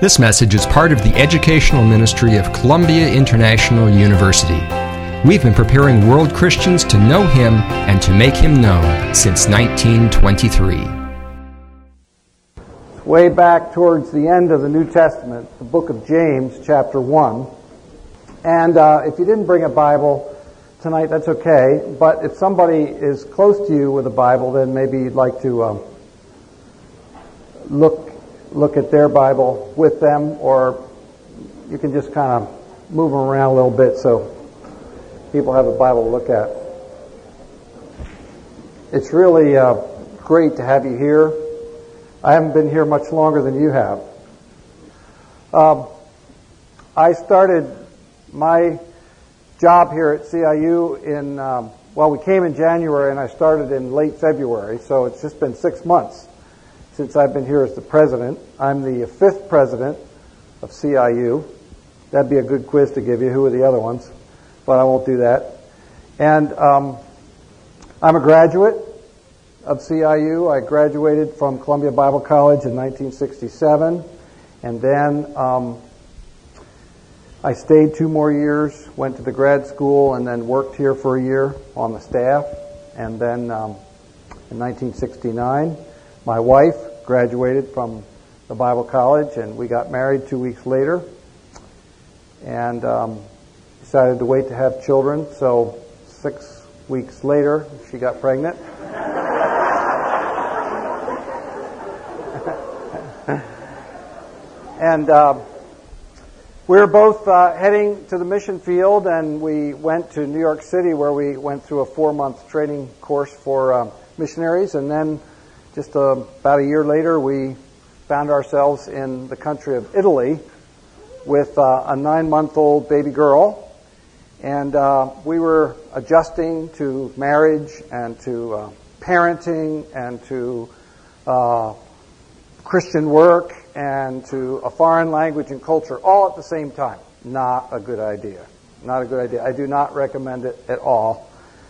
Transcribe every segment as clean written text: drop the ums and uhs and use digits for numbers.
This message is part of the educational ministry of Columbia International University. We've been preparing world Christians to know Him and to make Him known since 1923. Way back towards the end of the New Testament, the book of James, chapter 1. And if you didn't bring a Bible tonight, that's okay. But if somebody is close to you with a Bible, then maybe you'd like to look at their Bible with them, or you can just kind of move them around a little bit so people have a Bible to look at. It's really great to have you here. I haven't been here much longer than you have. I started my job here at CIU we came in January and I started in late February, so it's just been 6 months since I've been here as the president. I'm the 5th president of CIU. That'd be a good quiz to give you. Who are the other ones? But I won't do that. And I'm a graduate of CIU. I graduated from Columbia Bible College in 1967. And then I stayed 2 more years, went to the grad school, and then worked here for a year on the staff. And then in 1969, my wife graduated from the Bible College, and we got married 2 weeks later, and decided to wait to have children. So 6 weeks later, she got pregnant. And we were both heading to the mission field, and we went to New York City, where we went through a 4-month training course for missionaries, and then just about a year later, we found ourselves in the country of Italy with a 9-month-old baby girl. And we were adjusting to marriage and to parenting and to Christian work and to a foreign language and culture all at the same time. Not a good idea. Not a good idea. I do not recommend it at all.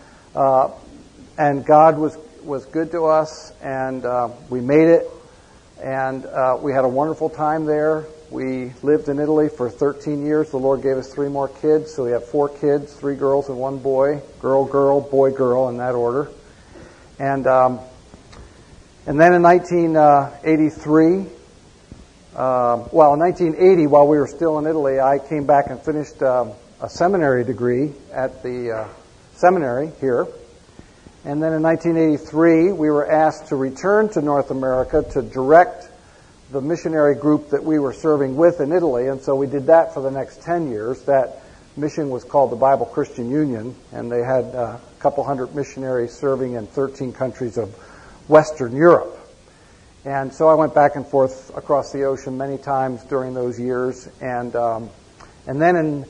And God was good to us, and we made it, and we had a wonderful time there. We lived in Italy for 13 years. The Lord gave us 3 more kids, so we have 4 kids, 3 girls and 1 boy. Girl, girl, boy, girl, in that order. And then in 1983, in 1980, while we were still in Italy, I came back and finished a seminary degree at the seminary here. And then in 1983, we were asked to return to North America to direct the missionary group that we were serving with in Italy. And so we did that for the next 10 years. That mission was called the Bible Christian Union, and they had a couple hundred missionaries serving in 13 countries of Western Europe. And so I went back and forth across the ocean many times during those years. And then in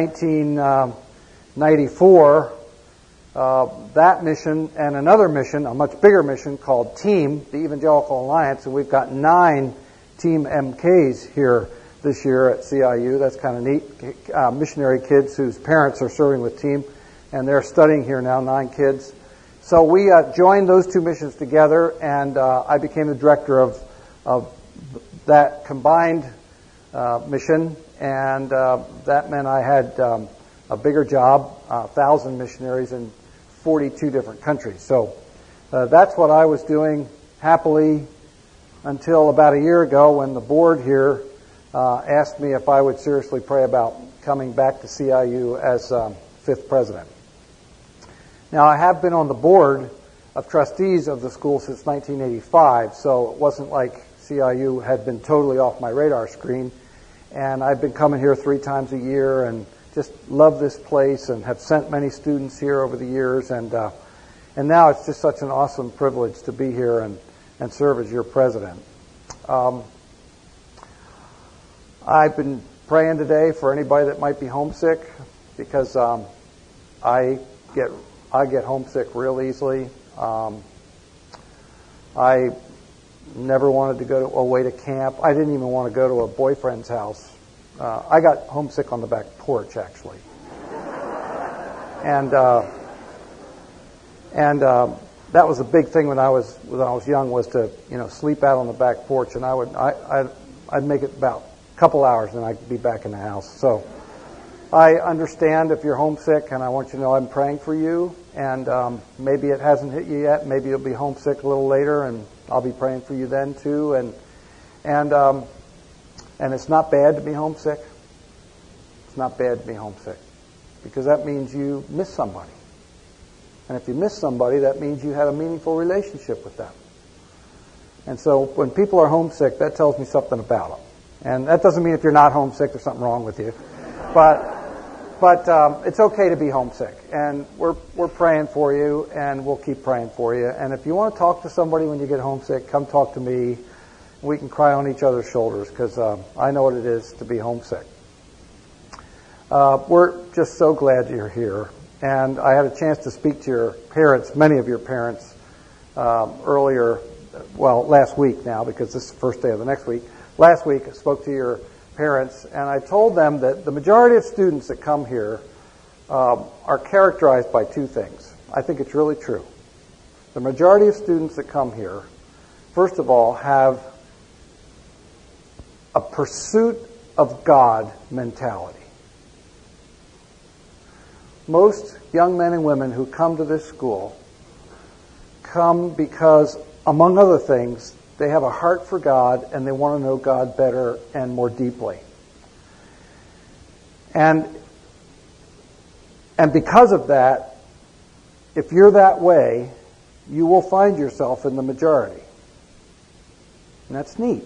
1994, that mission and another mission, a much bigger mission called TEAM, the Evangelical Alliance, and we've got 9 Team MKs here this year at CIU. That's kind of neat. Missionary kids whose parents are serving with TEAM, and they're studying here now, 9 kids. So we joined those 2 missions together, and I became the director of that combined mission, and that meant I had a bigger job, 1,000 missionaries in 42 different countries. So that's what I was doing happily until about a year ago, when the board here asked me if I would seriously pray about coming back to CIU as 5th president. Now, I have been on the board of trustees of the school since 1985, so it wasn't like CIU had been totally off my radar screen. And I've been coming here 3 times a year and just love this place, and have sent many students here over the years, and now it's just such an awesome privilege to be here and serve as your president. I've been praying today for anybody that might be homesick, because I get homesick real easily. I never wanted to go away to camp. I didn't even want to go to a boyfriend's house. I got homesick on the back porch, actually. And that was a big thing when I was young, was to sleep out on the back porch, and I'd make it about couple hours, and I can be back in the house. So I understand if you're homesick, and I want you to know I'm praying for you. And maybe it hasn't hit you yet. Maybe you'll be homesick a little later, and I'll be praying for you then too. And it's not bad to be homesick. It's not bad to be homesick, because that means you miss somebody. And if you miss somebody, that means you had a meaningful relationship with them. And so when people are homesick, that tells me something about them. And that doesn't mean if you're not homesick, there's something wrong with you. But it's okay to be homesick. And we're praying for you, and we'll keep praying for you. And if you want to talk to somebody when you get homesick, come talk to me. We can cry on each other's shoulders, because I know what it is to be homesick. We're just so glad you're here. And I had a chance to speak to your parents, many of your parents, earlier, well, last week now, because this is the first day of the next week. Last week, I spoke to your parents, and I told them that the majority of students that come here are characterized by two things. I think it's really true. The majority of students that come here, first of all, have a pursuit of God mentality. Most young men and women who come to this school come because, among other things, they have a heart for God, and they want to know God better and more deeply. And because of that, if you're that way, you will find yourself in the majority. And that's neat.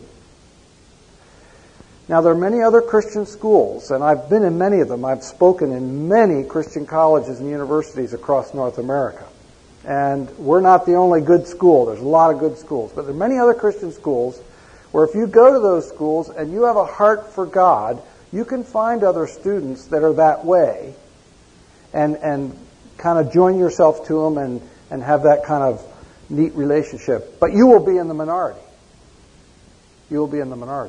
Now, there are many other Christian schools, and I've been in many of them. I've spoken in many Christian colleges and universities across North America. And we're not the only good school. There's a lot of good schools. But there are many other Christian schools where if you go to those schools and you have a heart for God, you can find other students that are that way and kind of join yourself to them and have that kind of neat relationship. But you will be in the minority. You will be in the minority.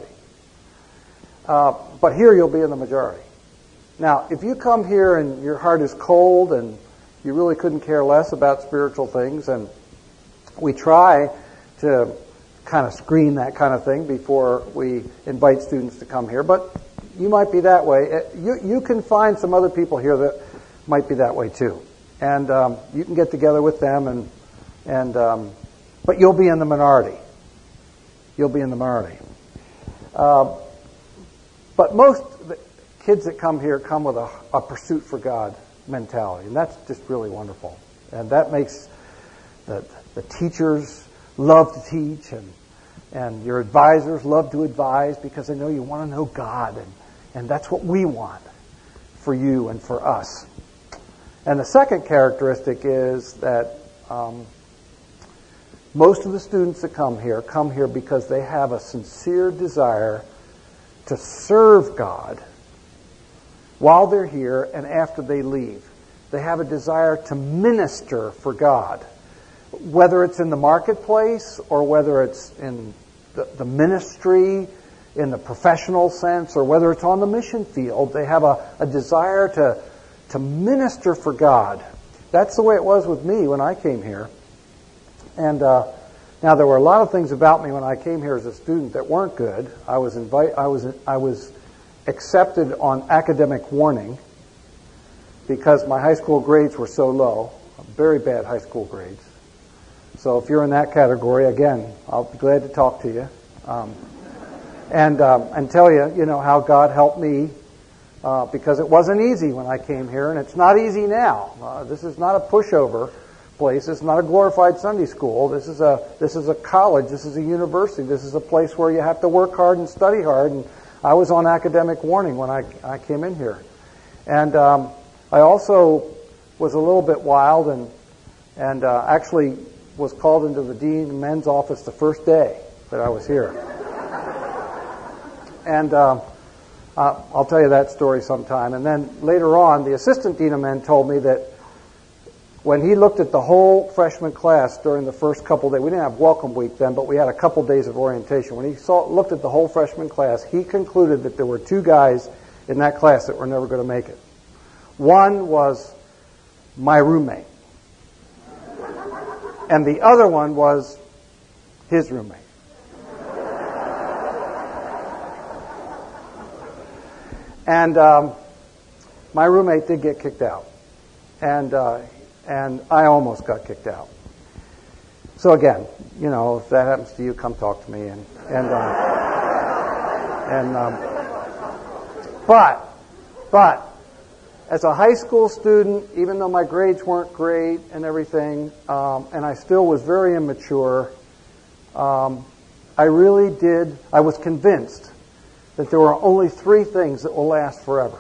But here you'll be in the majority. Now, if you come here and your heart is cold and you really couldn't care less about spiritual things, and we try to kind of screen that kind of thing before we invite students to come here, but you might be that way. You can find some other people here that might be that way too. And you can get together with them, but you'll be in the minority. You'll be in the minority. But most kids that come here come with a pursuit for God mentality, and that's just really wonderful. And that makes the teachers love to teach, and your advisors love to advise, because they know you want to know God, and that's what we want for you and for us. And the second characteristic is that most of the students that come here because they have a sincere desire to serve God while they're here and after they leave. They have a desire to minister for God, whether it's in the marketplace or whether it's in the ministry in the professional sense, or whether it's on the mission field. They have a desire to minister for God. That's the way it was with me when I came here. And now, there were a lot of things about me when I came here as a student that weren't good. I was accepted on academic warning because my high school grades were so low, very bad high school grades. So if you're in that category, again, I'll be glad to talk to you and tell you, how God helped me because it wasn't easy when I came here, and it's not easy now. This is not a pushover place. It's not a glorified Sunday school. This is a college. This is a university. This is a place where you have to work hard and study hard. And I was on academic warning when I came in here. And I also was a little bit wild and actually was called into the dean of men's office the first day that I was here. And I'll tell you that story sometime. And then later on, the assistant dean of men told me that when he looked at the whole freshman class during the first couple days, we didn't have welcome week then, but we had a couple days of orientation. When he looked at the whole freshman class, he concluded that there were two guys in that class that were never going to make it. One was my roommate, and the other one was his roommate. And my roommate did get kicked out. And I almost got kicked out. So again, if that happens to you, come talk to me. But as a high school student, even though my grades weren't great and everything, and I still was very immature, I was convinced that there were only three things that will last forever: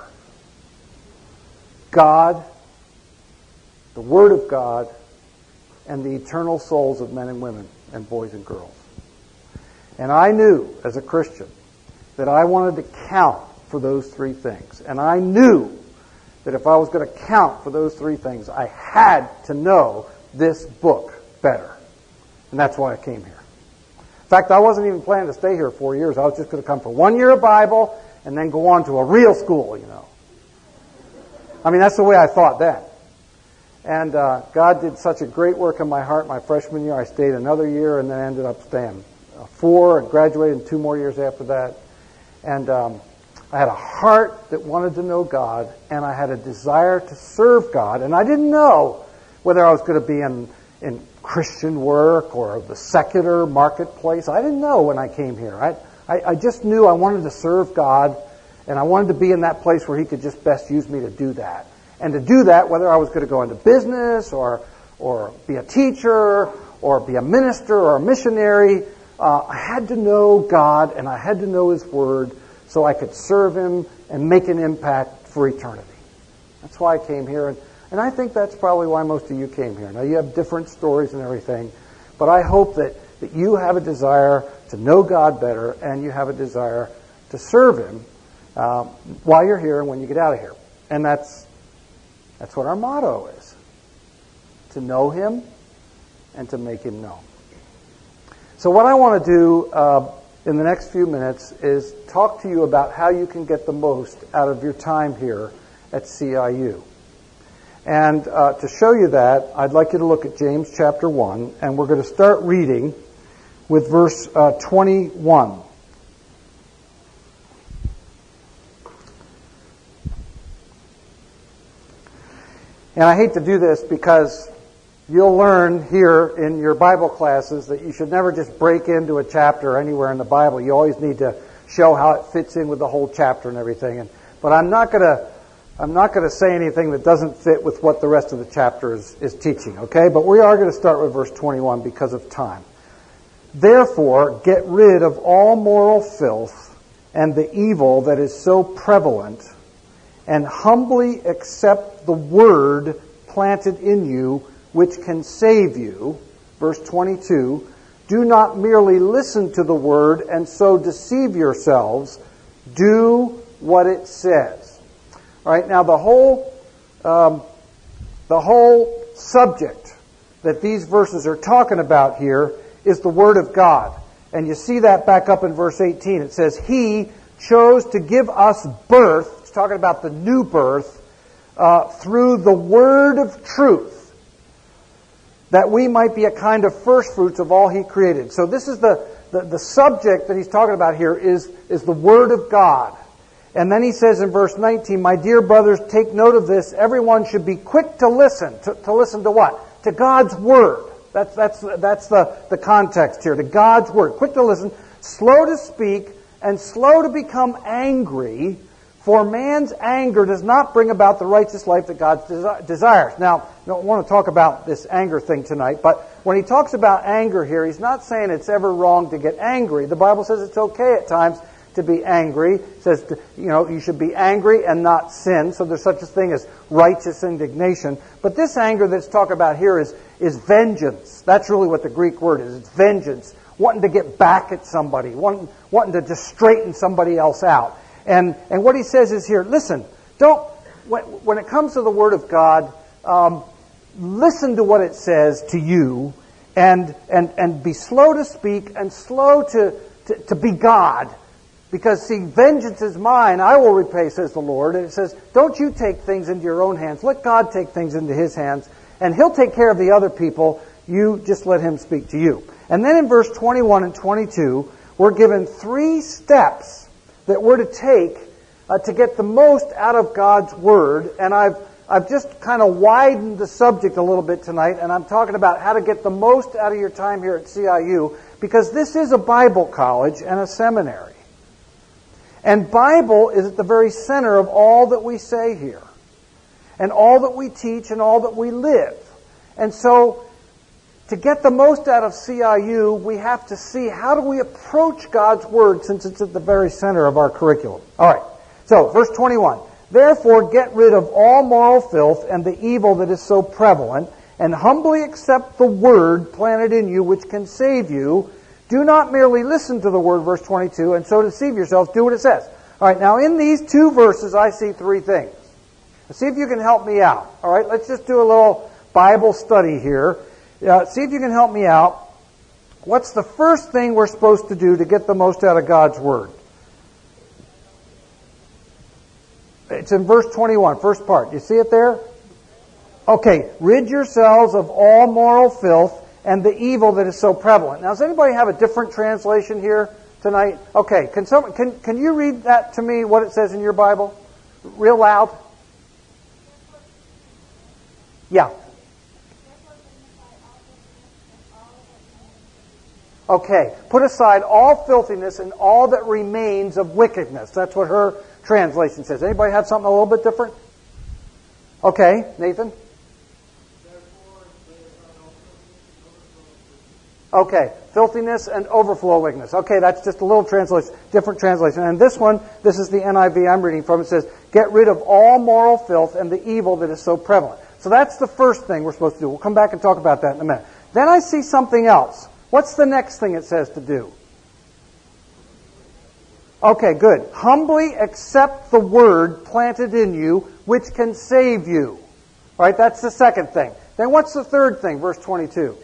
God, the Word of God, and the eternal souls of men and women and boys and girls. And I knew, as a Christian, that I wanted to count for those three things. And I knew that if I was going to count for those three things, I had to know this book better. And that's why I came here. In fact, I wasn't even planning to stay here 4 years. I was just going to come for 1 year of Bible and then go on to a real school, I mean, that's the way I thought then. And God did such a great work in my heart my freshman year. I stayed another year and then ended up staying 4 and graduated in 2 more years after that. And I had a heart that wanted to know God, and I had a desire to serve God. And I didn't know whether I was going to be in Christian work or the secular marketplace. I didn't know when I came here. I just knew I wanted to serve God, and I wanted to be in that place where He could just best use me to do that. And to do that, whether I was going to go into business or be a teacher or be a minister or a missionary, I had to know God and I had to know His Word so I could serve Him and make an impact for eternity. That's why I came here. And I think that's probably why most of you came here. Now, you have different stories and everything, but I hope that you have a desire to know God better and you have a desire to serve Him while you're here and when you get out of here. And that's what our motto is: to know Him and to make Him known. So what I want to do in the next few minutes is talk to you about how you can get the most out of your time here at CIU. And to show you that, I'd like you to look at James chapter 1, and we're going to start reading with verse 21. And I hate to do this because you'll learn here in your Bible classes that you should never just break into a chapter anywhere in the Bible. You always need to show how it fits in with the whole chapter and everything. But I'm not going to say anything that doesn't fit with what the rest of the chapter is teaching, okay? But we are going to start with verse 21 because of time. Therefore, get rid of all moral filth and the evil that is so prevalent, and humbly accept the word planted in you, which can save you. Verse 22, do not merely listen to the word and so deceive yourselves. Do what it says. All right, now the whole subject that these verses are talking about here is the Word of God. And you see that back up in verse 18. It says, He chose to give us birth. It's talking about the new birth through the word of truth, that we might be a kind of first fruits of all He created. So this is the subject that he's talking about here is the Word of God. And then he says in verse 19, my dear brothers, take note of this. Everyone should be quick to listen. To listen to what? To God's Word. That's the context here. To God's Word. Quick to listen, slow to speak, and slow to become angry. For man's anger does not bring about the righteous life that God desires. Now, I don't want to talk about this anger thing tonight, but when he talks about anger here, he's not saying it's ever wrong to get angry. The Bible says it's okay at times to be angry. It says, you should be angry and not sin. So there's such a thing as righteous indignation. But this anger that's talked about here is vengeance. That's really what the Greek word is. It's vengeance. Wanting to get back at somebody. Wanting to just straighten somebody else out. And what he says is here, listen, when it comes to the Word of God, listen to what it says to you and be slow to speak and slow to be God. Because, see, vengeance is mine, I will repay, says the Lord. And it says, don't you take things into your own hands. Let God take things into His hands. And He'll take care of the other people. You just let Him speak to you. And then in verse 21 and 22, we're given 3 steps that we're to take to get the most out of God's Word. And I've just kind of widened the subject a little bit tonight, and I'm talking about how to get the most out of your time here at CIU, because this is a Bible college and a seminary. And Bible is at the very center of all that we say here, and all that we teach, and all that we live. And so, to get the most out of CIU, we have to see how do we approach God's Word, since it's at the very center of our curriculum. All right, so verse 21. Therefore get rid of all moral filth and the evil that is so prevalent, and humbly accept the Word planted in you, which can save you. Do not merely listen to the Word, verse 22, and so deceive yourselves. Do what it says. All right, now in these two verses I see three things. Let's see if you can help me out. All right, let's just do a little Bible study here. See if you can help me out. What's the first thing we're supposed to do to get the most out of God's Word? It's in verse 21, first part. You see it there? Okay, rid yourselves of all moral filth and the evil that is so prevalent. Now, does anybody have a different translation here tonight? Okay, can you read that to me, what it says in your Bible? Real loud? Yeah. Okay, put aside all filthiness and all that remains of wickedness. That's what her translation says. Anybody have something a little bit different? Okay, Nathan? Okay, filthiness and overflow of wickedness. Okay, that's just a little translation, different translation. And this one, this is the NIV I'm reading from. It says, get rid of all moral filth and the evil that is so prevalent. So that's the first thing we're supposed to do. We'll come back and talk about that in a minute. Then I see something else. What's the next thing it says to do? Okay, good. Humbly accept the Word planted in you, which can save you. All right, that's the second thing. Then what's the third thing, verse 22?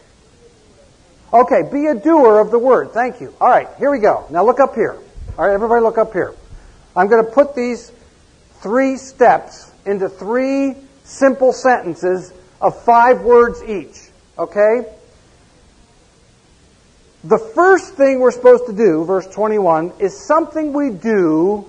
Okay, be a doer of the Word. Thank you. All right, here we go. Now look up here. All right, everybody look up here. I'm going to put these 3 steps into 3 simple sentences of 5 words each. Okay? The first thing we're supposed to do, verse 21, is something we do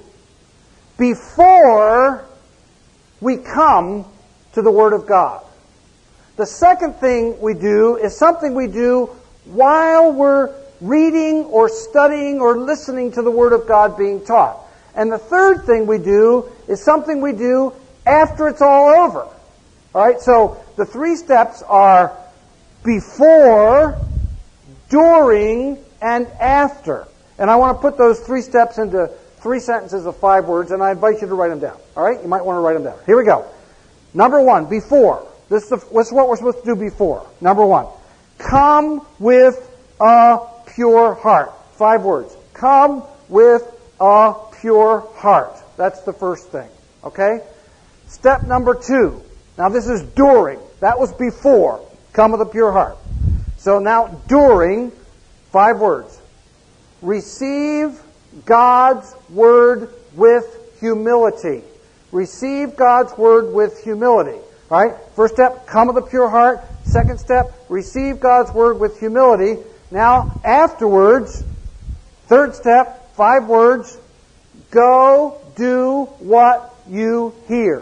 before we come to the Word of God. The second thing we do is something we do while we're reading or studying or listening to the Word of God being taught. And the third thing we do is something we do after it's all over. All right, so the 3 steps are before, during, and after. And I want to put those 3 steps into 3 sentences of 5 words, and I invite you to write them down. All right? You might want to write them down. Here we go. Number 1, before. This is what we're supposed to do before. Number 1, come with a pure heart. 5 words. Come with a pure heart. That's the first thing. Okay? Step number 2. Now this is during. That was before. Come with a pure heart. So now, during, 5 words. Receive God's Word with humility. Receive God's Word with humility. All right? First step, come with a pure heart. Second step, receive God's Word with humility. Now, afterwards, third step, 5 words. Go do what you hear.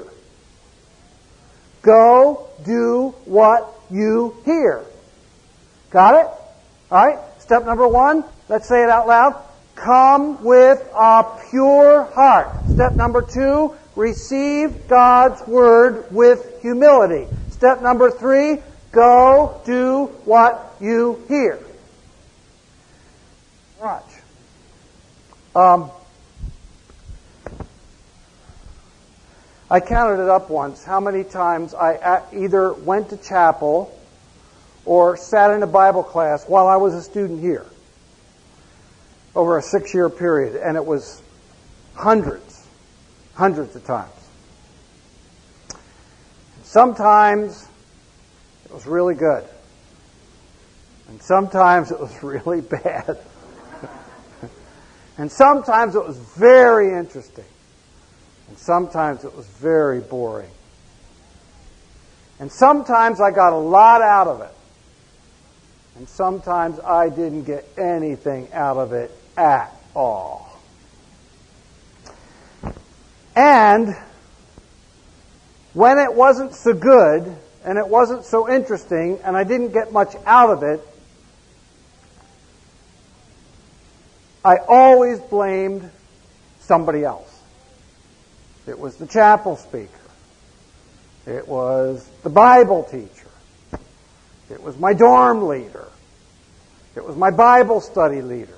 Go do what you hear. Got it? All right. Step number 1. Let's say it out loud. Come with a pure heart. Step number 2. Receive God's Word with humility. Step number 3. Go do what you hear. Watch. I counted it up once how many times I either went to chapel or sat in a Bible class while I was a student here over a 6-year period, and it was hundreds of times. Sometimes it was really good, and sometimes it was really bad, and sometimes it was very interesting, and sometimes it was very boring, and sometimes I got a lot out of it. And sometimes I didn't get anything out of it at all. And when it wasn't so good, and it wasn't so interesting, and I didn't get much out of it, I always blamed somebody else. It was the chapel speaker. It was the Bible teacher. It was my dorm leader. It was my Bible study leader.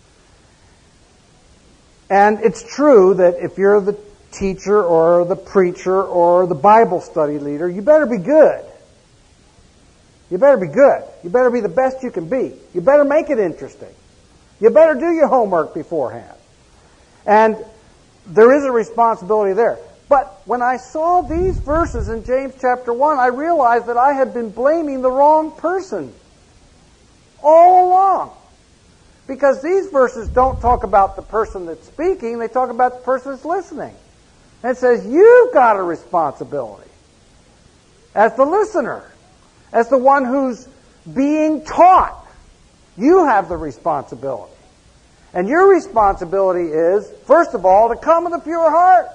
And it's true that if you're the teacher or the preacher or the Bible study leader, you better be good. You better be good. You better be the best you can be. You better make it interesting. You better do your homework beforehand. And there is a responsibility there. But when I saw these verses in James chapter 1, I realized that I had been blaming the wrong person all along. Because these verses don't talk about the person that's speaking, they talk about the person that's listening. And it says, you've got a responsibility as the listener, as the one who's being taught. You have the responsibility. And your responsibility is, first of all, to come with a pure heart.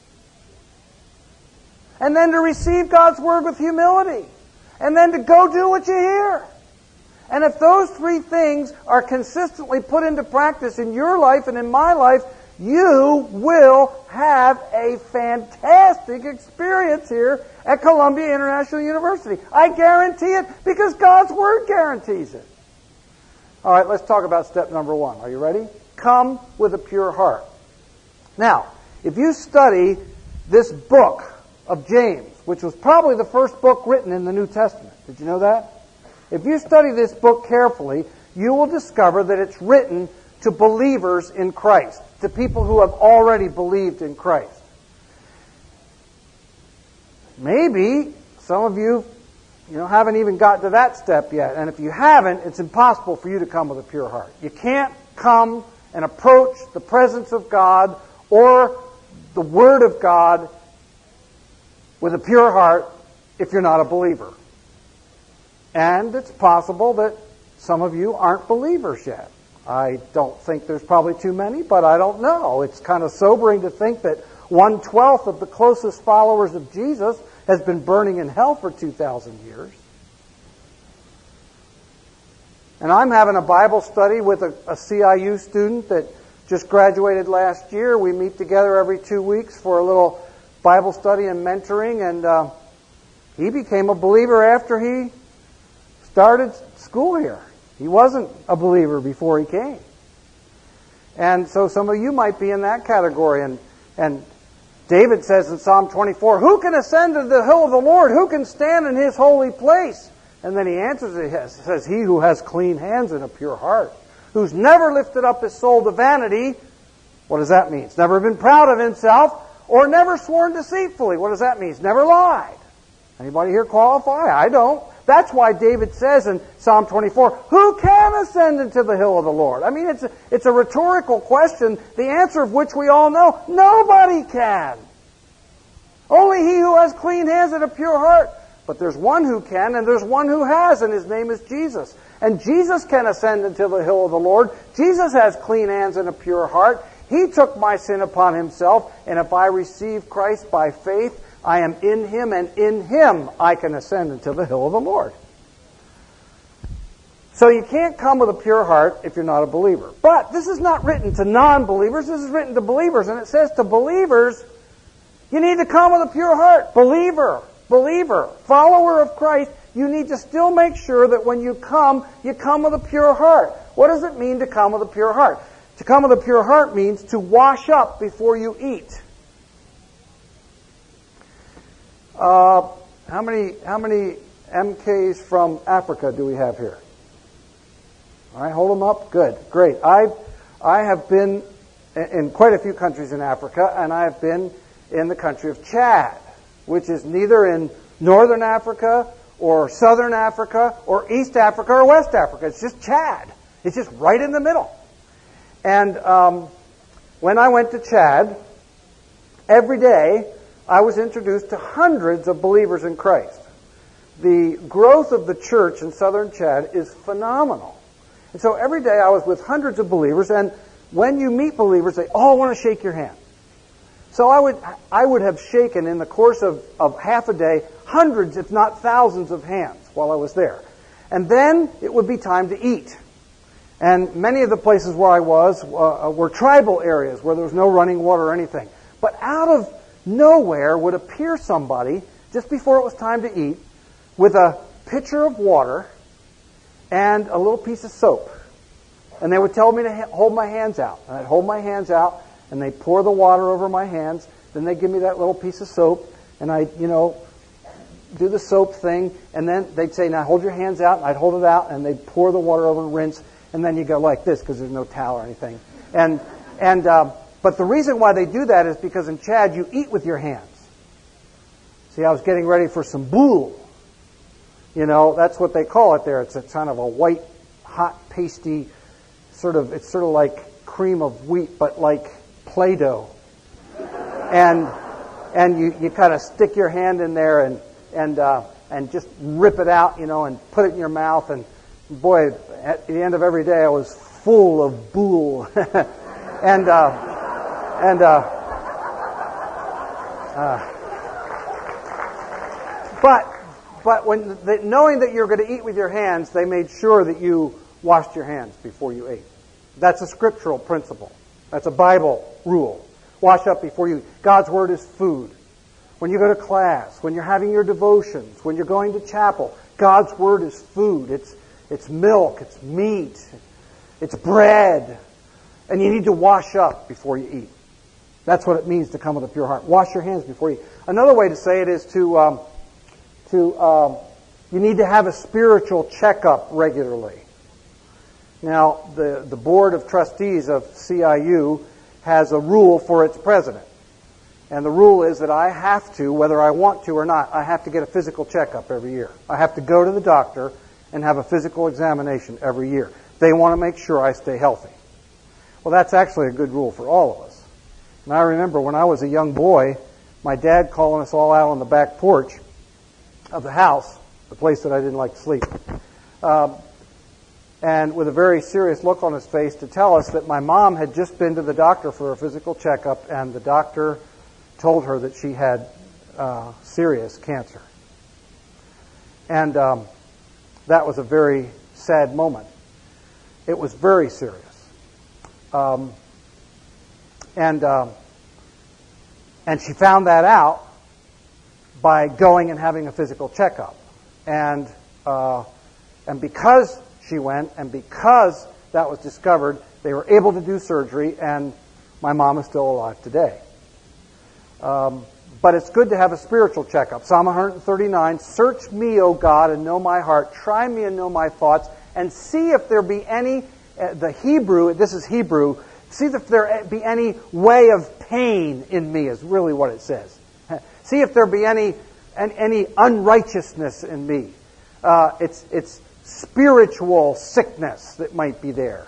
And then to receive God's Word with humility. And then to go do what you hear. And if those three things are consistently put into practice in your life and in my life, you will have a fantastic experience here at Columbia International University. I guarantee it because God's Word guarantees it. All right, let's talk about step number 1. Are you ready? Come with a pure heart. Now, if you study this book of James, which was probably the first book written in the New Testament, did you know that? If you study this book carefully, you will discover that it's written to believers in Christ, to people who have already believed in Christ. Maybe some of you haven't even got to that step yet. And if you haven't, it's impossible for you to come with a pure heart. You can't come and approach the presence of God or the Word of God with a pure heart if you're not a believer. And it's possible that some of you aren't believers yet. I don't think there's probably too many, but I don't know. It's kind of sobering to think that 1/12 of the closest followers of Jesus has been burning in hell for 2,000 years. And I'm having a Bible study with a CIU student that just graduated last year. We meet together every 2 weeks for a little Bible study and mentoring, and he became a believer after he started school here. He wasn't a believer before he came. And so some of you might be in that category. And David says in Psalm 24, who can ascend to the hill of the Lord? Who can stand in His holy place? And then he answers it, says, he who has clean hands and a pure heart, who's never lifted up his soul to vanity. What does that mean? He's never been proud of himself or never sworn deceitfully. What does that mean? He's never lied. Anybody here qualify? I don't. That's why David says in Psalm 24, who can ascend into the hill of the Lord? I mean, it's a rhetorical question, the answer of which we all know. Nobody can. Only he who has clean hands and a pure heart. But there's one who can, and there's one who has, and His name is Jesus. And Jesus can ascend into the hill of the Lord. Jesus has clean hands and a pure heart. He took my sin upon Himself, and if I receive Christ by faith, I am in Him, and in Him I can ascend into the hill of the Lord. So you can't come with a pure heart if you're not a believer. But this is not written to non-believers. This is written to believers. And it says to believers, you need to come with a pure heart. Believer, follower of Christ, you need to still make sure that when you come with a pure heart. What does it mean to come with a pure heart? To come with a pure heart means to wash up before you eat. How many MKs from Africa do we have here? All right, hold them up. Good, great. I have been in quite a few countries in Africa, and I have been in the country of Chad, which is neither in northern Africa or southern Africa or East Africa or West Africa. It's just Chad. It's just right in the middle. And when I went to Chad, every day I was introduced to hundreds of believers in Christ. The growth of the church in southern Chad is phenomenal. And so every day I was with hundreds of believers, and when you meet believers, they all want to shake your hand. So I would have shaken in the course of half a day hundreds, if not thousands, of hands while I was there. And then it would be time to eat. And many of the places where I was were tribal areas where there was no running water or anything. But out of nowhere would appear somebody just before it was time to eat with a pitcher of water and a little piece of soap. And they would tell me to hold my hands out. And I'd hold my hands out, and they'd pour the water over my hands. Then they'd give me that little piece of soap, and I'd, do the soap thing. And then they'd say, now hold your hands out, and I'd hold it out, and they'd pour the water over and rinse. And then you go like this, because there's no towel or anything. But the reason why they do that is because in Chad, you eat with your hands. See, I was getting ready for some boule. That's what they call it there. It's a kind of a white, hot, pasty, it's sort of like cream of wheat, but like Play-Doh. And you kind of stick your hand in there and just rip it out, and put it in your mouth. And boy, at the end of every day, I was full of boule. But knowing that you're going to eat with your hands, they made sure that you washed your hands before you ate. That's a scriptural principle. That's a Bible rule. Wash up before you eat. God's Word is food. When you go to class, when you're having your devotions, when you're going to chapel, God's Word is food. It's milk, it's meat, it's bread. And you need to wash up before you eat. That's what it means to come with a pure heart. Wash your hands before you eat. Another way to say it is you need to have a spiritual checkup regularly. Now, the Board of Trustees of CIU has a rule for its president. And the rule is that I have to, whether I want to or not, I have to get a physical checkup every year. I have to go to the doctor and have a physical examination every year. They want to make sure I stay healthy. Well, that's actually a good rule for all of us. And I remember when I was a young boy, my dad calling us all out on the back porch of the house, the place that I didn't like to sleep, and with a very serious look on his face to tell us that my mom had just been to the doctor for a physical checkup, and the doctor told her that she had serious cancer. And that was a very sad moment. It was very serious. And she found that out by going and having a physical checkup. And because she went, and because that was discovered, they were able to do surgery, and my mom is still alive today. But it's good to have a spiritual checkup. Psalm 139, search me, O God, and know my heart. Try me and know my thoughts, and see if there be any, the Hebrew, this is Hebrew, see if there be any way of pain in me, is really what it says. See if there be any unrighteousness in me. It's spiritual sickness that might be there.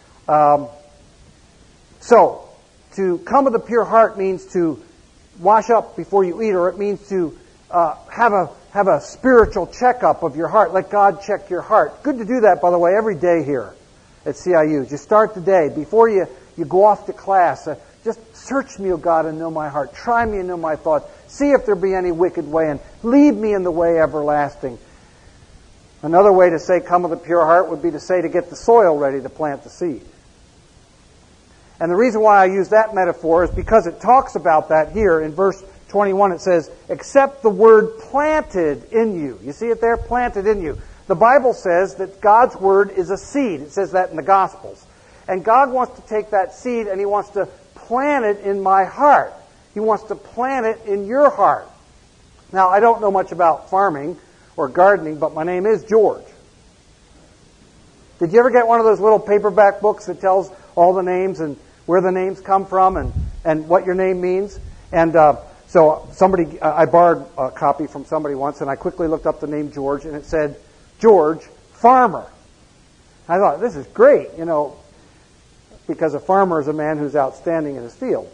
So, to come with a pure heart means to wash up before you eat, or it means to have a spiritual checkup of your heart. Let God check your heart. Good to do that, by the way, every day here at CIU. You start the day before you go off to class. Just search me, O God, and know my heart. Try me and know my thoughts. See if there be any wicked way, and lead me in the way everlasting. Another way to say come with a pure heart would be to say to get the soil ready to plant the seed. And the reason why I use that metaphor is because it talks about that here in verse 21. It says, except the word planted in you. You see it there? Planted in you. The Bible says that God's word is a seed. It says that in the Gospels. And God wants to take that seed and He wants to plant it in my heart. He wants to plant it in your heart. Now, I don't know much about farming or gardening, but my name is George. Did you ever get one of those little paperback books that tells all the names and where the names come from and what your name means? And so I borrowed a copy from somebody once, and I quickly looked up the name George, and it said, George, farmer. I thought, this is great, because a farmer is a man who's outstanding in his field.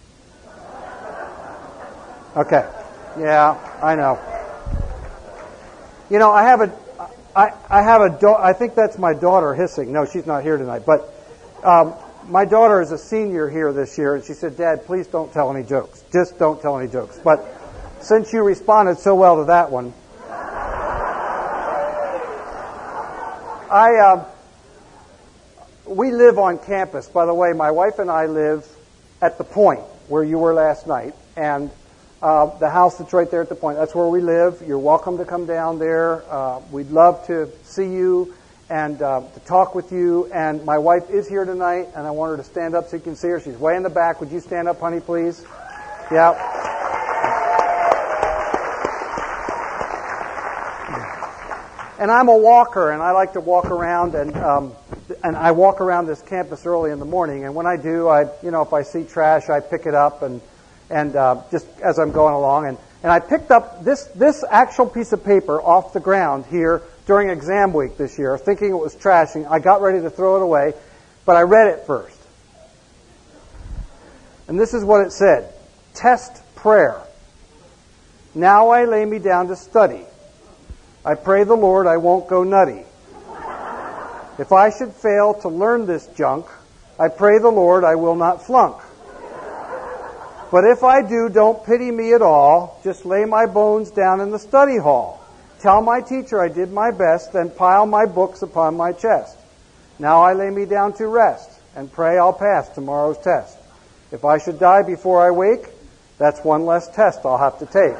Okay. Yeah, I know. I think that's my daughter hissing. No, she's not here tonight. But My daughter is a senior here this year, and she said, "Dad, please don't tell any jokes. Just don't tell any jokes." But since you responded so well to that one, we live on campus. By the way, my wife and I live at the Point, where you were last night, and the house that's right there at the Point, that's where we live. You're welcome to come down there. We'd love to see you and to talk with you. And my wife is here tonight, and I want her to stand up so you can see her. She's way in the back. Would you stand up, honey, please? Yeah. And I'm a walker, and I like to walk around, and I walk around this campus early in the morning. And when I do, if I see trash, I pick it up, and just as I'm going along, and I picked up this actual piece of paper off the ground here during exam week this year, thinking it was trash, and I got ready to throw it away, but I read it first. And this is what it said: Test prayer. Now I lay me down to study. I pray the Lord I won't go nutty. If I should fail to learn this junk, I pray the Lord I will not flunk. But if I do, don't pity me at all. Just lay my bones down in the study hall. Tell my teacher I did my best, then pile my books upon my chest. Now I lay me down to rest, and pray I'll pass tomorrow's test. If I should die before I wake, that's one less test I'll have to take.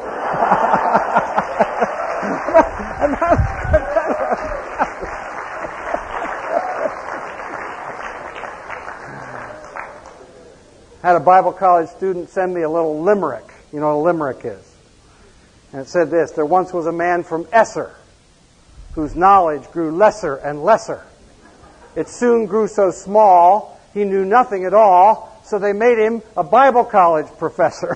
Had a Bible college student send me a little limerick. You know what a limerick is? And it said this: there once was a man from Esser whose knowledge grew lesser and lesser. It soon grew so small he knew nothing at all, so they made him a Bible college professor.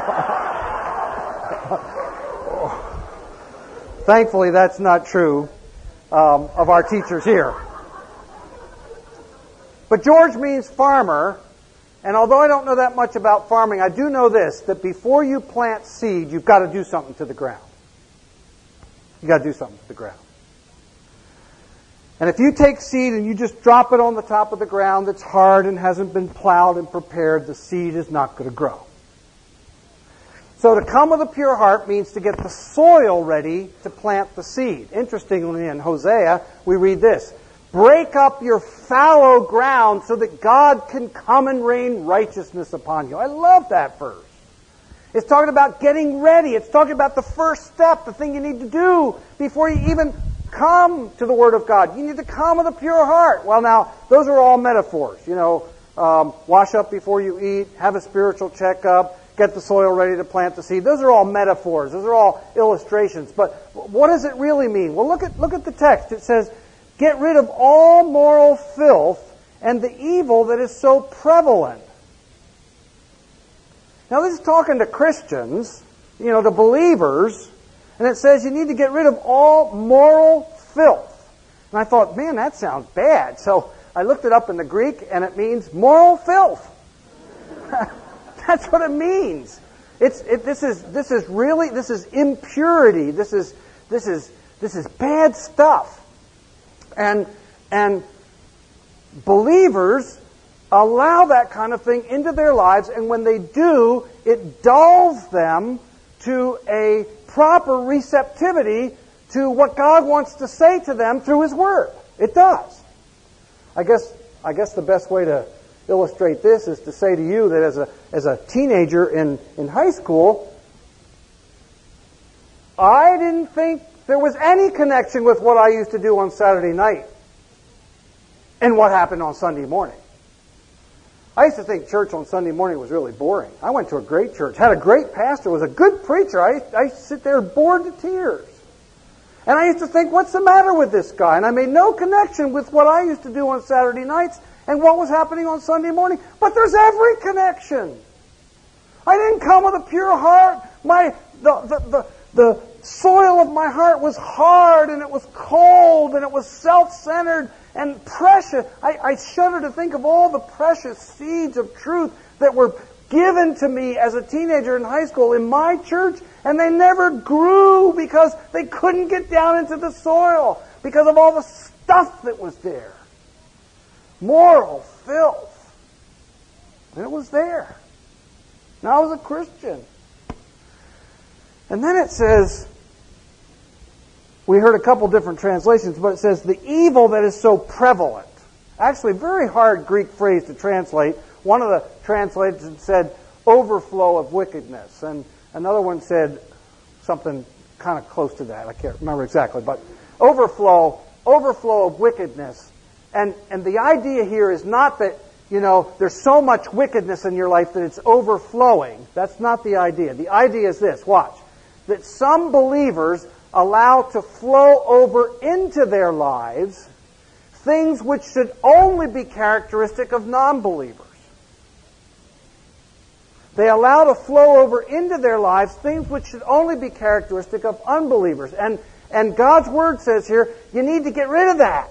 Thankfully, that's not true of our teachers here. But George means farmer, and although I don't know that much about farming, I do know this, that before you plant seed, you've got to do something to the ground. You've got to do something to the ground. And if you take seed and you just drop it on the top of the ground that's hard and hasn't been plowed and prepared, the seed is not going to grow. So to come with a pure heart means to get the soil ready to plant the seed. Interestingly, in Hosea, we read this: break up your fallow ground so that God can come and rain righteousness upon you. I love that verse. It's talking about getting ready. It's talking about the first step, the thing you need to do before you even come to the Word of God. You need to come with a pure heart. Well, now, those are all metaphors. Wash up before you eat, have a spiritual checkup, get the soil ready to plant the seed. Those are all metaphors. Those are all illustrations. But what does it really mean? Well, look at the text. It says, get rid of all moral filth and the evil that is so prevalent. Now, this is talking to Christians, to believers, and it says you need to get rid of all moral filth. And I thought, man, that sounds bad. So I looked it up in the Greek, and it means moral filth. That's what it means. This is impurity. This is bad stuff. And believers allow that kind of thing into their lives, and when they do, it dulls them to a proper receptivity to what God wants to say to them through His Word. It does. I guess the best way to illustrate this is to say to you that as a teenager in high school, I didn't think there was any connection with what I used to do on Saturday night and what happened on Sunday morning. I used to think church on Sunday morning was really boring. I went to a great church, had a great pastor, was a good preacher. I used to sit there bored to tears. And I used to think, what's the matter with this guy? And I made no connection with what I used to do on Saturday nights and what was happening on Sunday morning. But there's every connection. I didn't come with a pure heart. The soil of my heart was hard, and it was cold, and it was self-centered and precious. I shudder to think of all the precious seeds of truth that were given to me as a teenager in high school in my church, and they never grew because they couldn't get down into the soil because of all the stuff that was there. Moral filth. And it was there. Now I was a Christian. And then it says, we heard a couple different translations, but it says, the evil that is so prevalent. Actually, very hard Greek phrase to translate. One of the translations said, overflow of wickedness. And another one said something kind of close to that. I can't remember exactly. But overflow of wickedness. And the idea here is not that, there's so much wickedness in your life that it's overflowing. That's not the idea. The idea is this, watch. That some believers allow to flow over into their lives things which should only be characteristic of non-believers. They allow to flow over into their lives things which should only be characteristic of unbelievers. And God's Word says here, you need to get rid of that.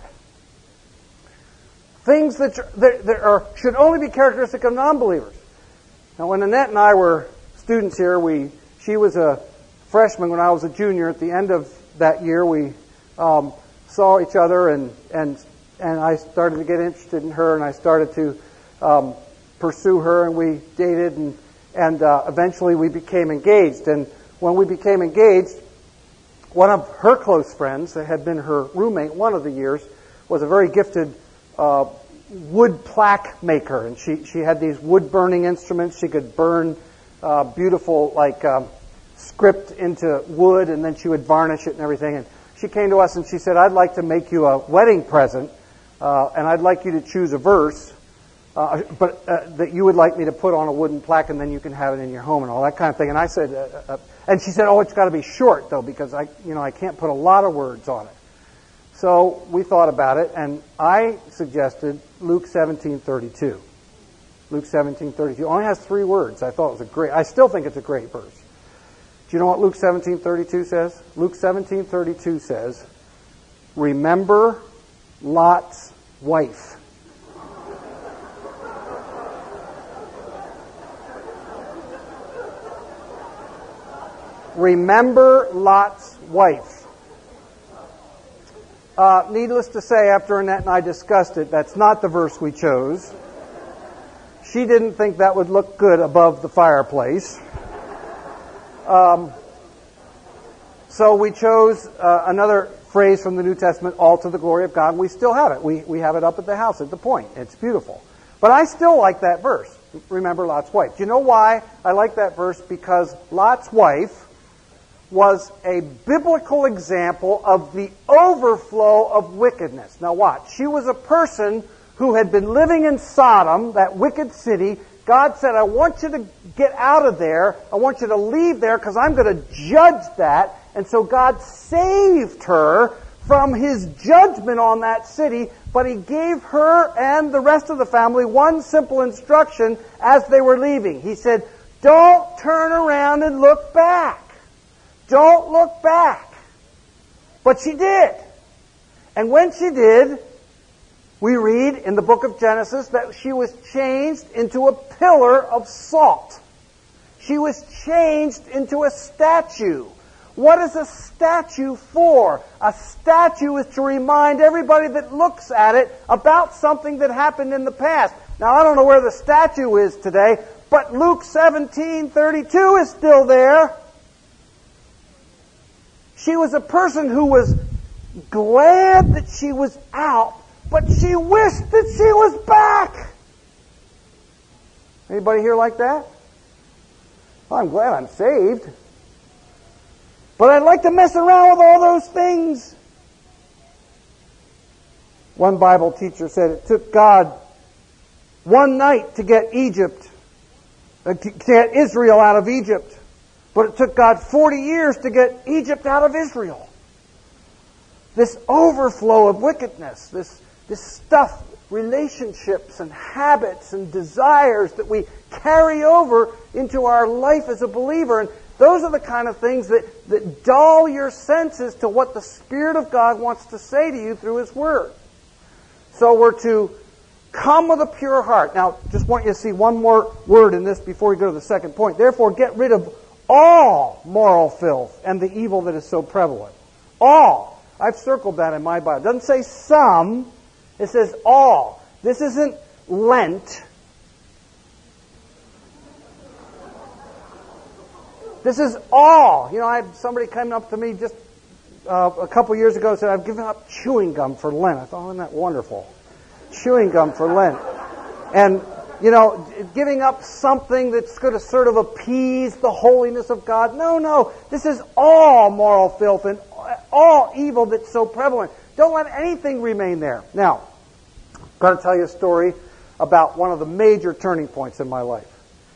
Things that should only be characteristic of non-believers. Now, when Annette and I were students here, she was a freshman when I was a junior. At the end of that year, we saw each other, and I started to get interested in her, and I started to pursue her, and we dated, and eventually we became engaged. And when we became engaged, one of her close friends that had been her roommate one of the years was a very gifted wood plaque maker, and she had these wood burning instruments. She could burn beautiful script into wood, and then she would varnish it and everything. And she came to us and she said, I'd like to make you a wedding present, and I'd like you to choose a verse, but that you would like me to put on a wooden plaque, and then you can have it in your home and all that kind of thing. And I said, and she said, oh, it's got to be short though, because I can't put a lot of words on it. So we thought about it, and I suggested Luke 17:32. Luke 17:32 only has 3 words. I thought it was I still think it's a great verse. Do you know what Luke 17:32 says? Luke 17:32 says, remember Lot's wife. Remember Lot's wife. Needless to say, after Annette and I discussed it, that's not the verse we chose. She didn't think that would look good above the fireplace. So we chose another phrase from the New Testament, all to the glory of God. We still have it. We have it up at the house at the Point. It's beautiful. But I still like that verse. Remember Lot's wife. Do you know why I like that verse? Because Lot's wife was a biblical example of the overflow of wickedness. Now watch. She was a person who had been living in Sodom, that wicked city. God said, I want you to get out of there. I want you to leave there because I'm going to judge that. And so God saved her from His judgment on that city, but He gave her and the rest of the family one simple instruction as they were leaving. He said, don't turn around and look back. Don't look back. But she did. And when she did, we read in the book of Genesis that she was changed into a pillar of salt. She was changed into a statue. What is a statue for? A statue is to remind everybody that looks at it about something that happened in the past. Now, I don't know where the statue is today, but Luke 17:32 is still there. She was a person who was glad that she was out, but she wished that she was back. Anybody here like that? Well, I'm glad I'm saved. But I'd like to mess around with all those things. One Bible teacher said it took God one night to get Israel out of Egypt. But it took God 40 years to get Egypt out of Israel. This overflow of wickedness, this stuff, relationships and habits and desires that we carry over into our life as a believer. And those are the kind of things that dull your senses to what the Spirit of God wants to say to you through His Word. So we're to come with a pure heart. Now, just want you to see one more word in this before we go to the second point. Therefore, get rid of all moral filth and the evil that is so prevalent. All. I've circled that in my Bible. It doesn't say some. It says all. This isn't Lent. This is all. You know, I had somebody came up to me just a couple years ago and said, I've given up chewing gum for Lent. I thought, oh, isn't that wonderful? Chewing gum for Lent. And, you know, giving up something that's going to sort of appease the holiness of God. No. This is all moral filth and all evil that's so prevalent. Don't let anything remain there. Now, I'm going to tell you a story about one of the major turning points in my life.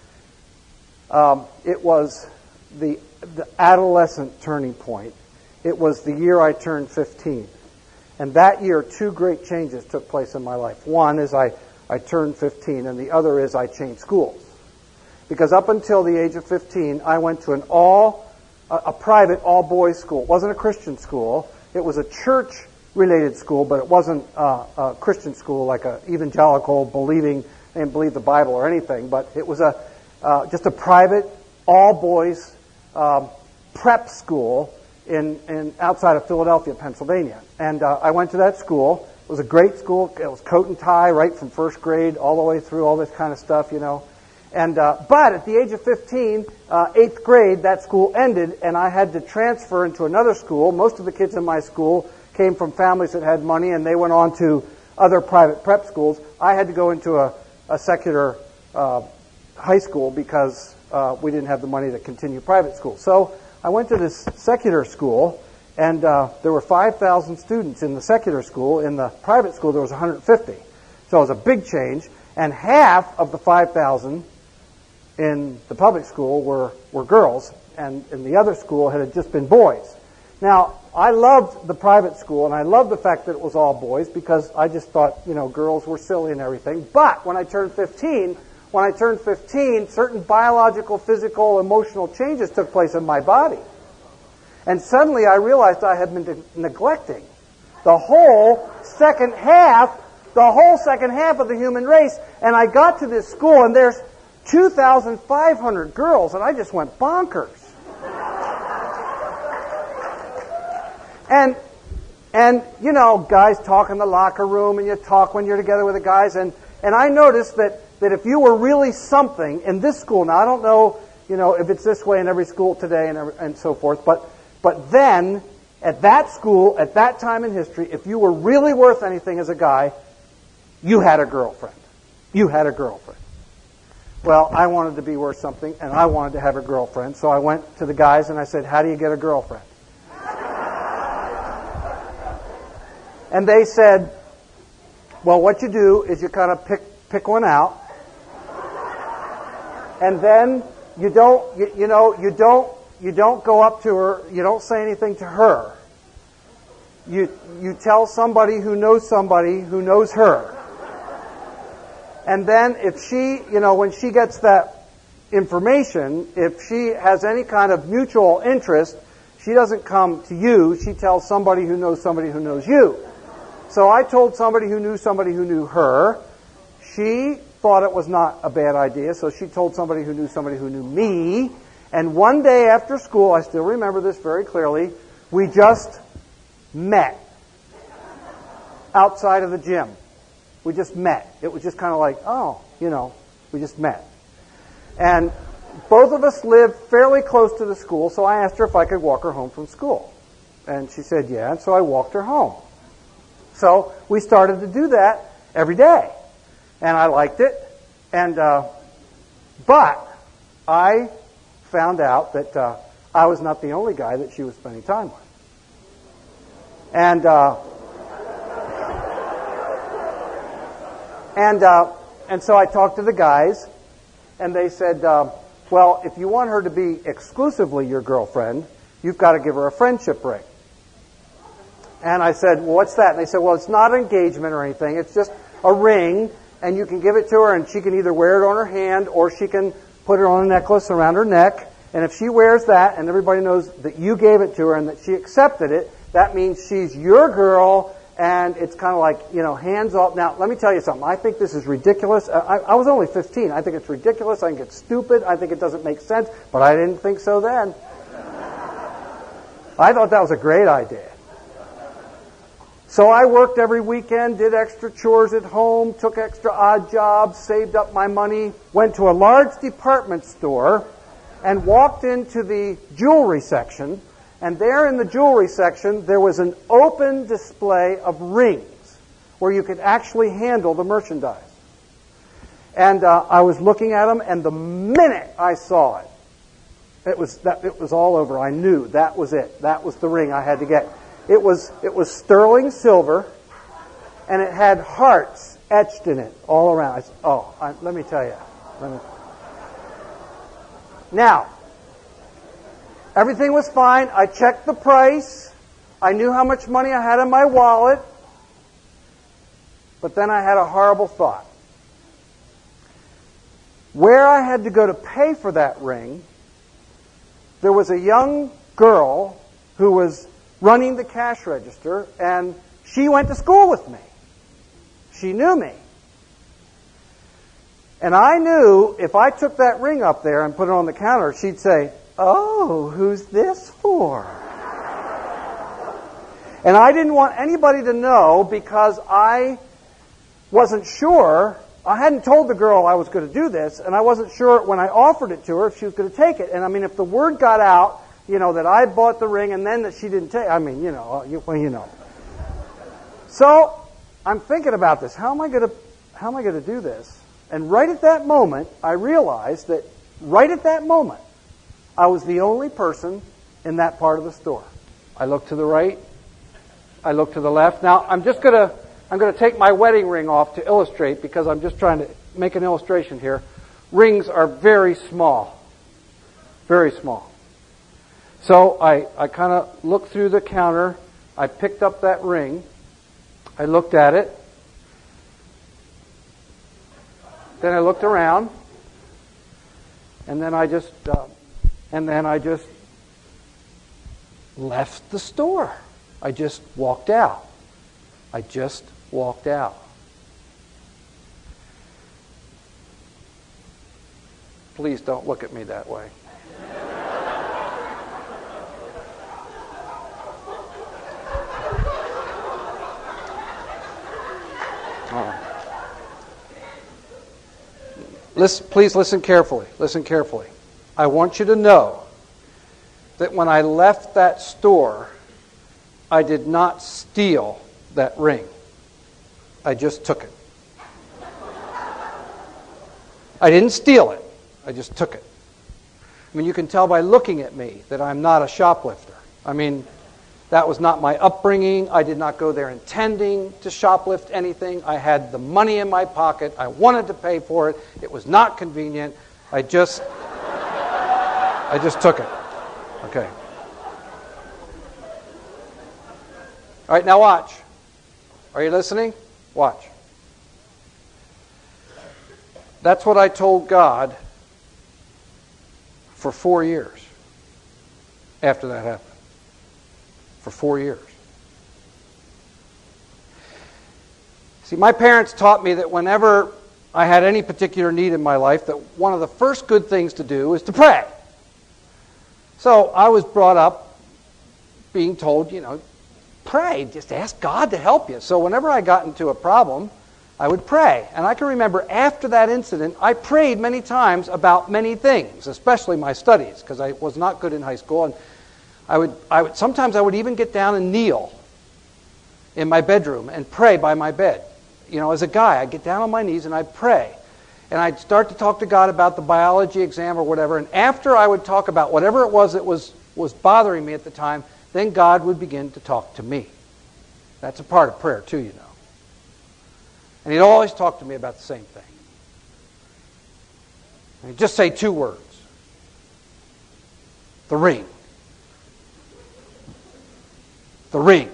It was the adolescent turning point. It was the year I turned 15. And that year, two great changes took place in my life. One is I turned 15, and the other is I changed schools. Because up until the age of 15, I went to a private all-boys school. It wasn't a Christian school. It was a church-related school, but it wasn't a Christian school like an evangelical they didn't believe the Bible or anything. But it was just a private all-boys prep school in outside of Philadelphia, Pennsylvania. And I went to that school. It was a great school. It was coat and tie right from first grade all the way through, all this kind of stuff, you know. And but at the age of 15, 8th grade, that school ended, and I had to transfer into another school. Most of the kids in my school came from families that had money, and they went on to other private prep schools. I had to go into a secular high school because we didn't have the money to continue private school. So I went to this secular school, and there were 5,000 students in the secular school. In the private school, there was 150. So it was a big change, and half of the 5,000 in the public school were girls, and in the other school it had just been boys. Now, I loved the private school, and I loved the fact that it was all boys because I just thought, you know, girls were silly and everything. But when I turned 15, certain biological, physical, emotional changes took place in my body. And suddenly I realized I had been neglecting the whole second half of the human race. And I got to this school, and there's 2,500 girls, and I just went bonkers. And you know, guys talk in the locker room, and you talk when you're together with the guys, and I noticed that if you were really something in this school, now I don't know, you know, if it's this way in every school today and so forth, but then at that school, at that time in history, if you were really worth anything as a guy, you had a girlfriend. You had a girlfriend. Well, I wanted to be worth something, and I wanted to have a girlfriend, so I went to the guys and I said, how do you get a girlfriend? And they said, well, what you do is you kind of pick one out, and then you don't go up to her, you don't say anything to her. You tell somebody who knows her. And then if she, you know, when she gets that information, if she has any kind of mutual interest, she doesn't come to you, she tells somebody who knows you. So I told somebody who knew her. She thought it was not a bad idea, so she told somebody who knew me. And one day after school, I still remember this very clearly, we just met outside of the gym. We just met. It was just kind of like, oh, you know, we just met. And both of us lived fairly close to the school, so I asked her if I could walk her home from school. And she said, yeah, and so I walked her home. So we started to do that every day. And I liked it. And but I found out that I was not the only guy that she was spending time with. And so I talked to the guys, and they said, well, if you want her to be exclusively your girlfriend, you've got to give her a friendship ring. And I said, well, what's that? And they said, well, it's not an engagement or anything. It's just a ring, and you can give it to her, and she can either wear it on her hand, or she can put it on a necklace around her neck. And if she wears that, and everybody knows that you gave it to her and that she accepted it, that means she's your girl, and it's kind of like, you know, hands off. Now, let me tell you something. I think this is ridiculous. I was only 15. I think it's ridiculous. I think it's stupid. I think it doesn't make sense. But I didn't think so then. I thought that was a great idea. So I worked every weekend, did extra chores at home, took extra odd jobs, saved up my money, went to a large department store, and walked into the jewelry section. And there in the jewelry section, there was an open display of rings where you could actually handle the merchandise. And I was looking at them, and the minute I saw it, it was all over. I knew that was it. That was the ring I had to get. It was sterling silver, and it had hearts etched in it all around. Let me tell you. Now, everything was fine. I checked the price. I knew how much money I had in my wallet. But then I had a horrible thought. Where I had to go to pay for that ring, there was a young girl who was running the cash register, and she went to school with me. She knew me. And I knew if I took that ring up there and put it on the counter, she'd say, "Oh, who's this for?" And I didn't want anybody to know because I wasn't sure. I hadn't told the girl I was going to do this, and I wasn't sure when I offered it to her if she was going to take it. And I mean, if the word got out, that I bought the ring and then that she didn't take it, So I'm thinking about this. How am I going to do this? And right at that moment, I realized that right at that moment, I was the only person in that part of the store. I looked to the right. I looked to the left. Now, I'm going to take my wedding ring off to illustrate because I'm just trying to make an illustration here. Rings are very small. Very small. So I kind of looked through the counter. I picked up that ring. I looked at it. Then I looked around. And then I just left the store. I just walked out. Please don't look at me that way. Please listen carefully. Listen carefully. I want you to know that when I left that store, I did not steal that ring. I just took it. I didn't steal it. I just took it. I mean, you can tell by looking at me that I'm not a shoplifter. I mean, that was not my upbringing. I did not go there intending to shoplift anything. I had the money in my pocket. I wanted to pay for it. It was not convenient. I just took it. Okay. All right, now watch. Are you listening? Watch. That's what I told God for 4 years after that happened. For 4 years. See, my parents taught me that whenever I had any particular need in my life, that one of the first good things to do is to pray. So I was brought up being told, pray, just ask God to help you. So whenever I got into a problem, I would pray. And I can remember after that incident, I prayed many times about many things, especially my studies, because I was not good in high school. And sometimes I would even get down and kneel in my bedroom and pray by my bed. As a guy, I'd get down on my knees and I'd pray. And I'd start to talk to God about the biology exam or whatever. And after I would talk about whatever it was that was bothering me at the time, then God would begin to talk to me. That's a part of prayer too, And he'd always talk to me about the same thing. And he'd just say 2 words. The ring. The ring.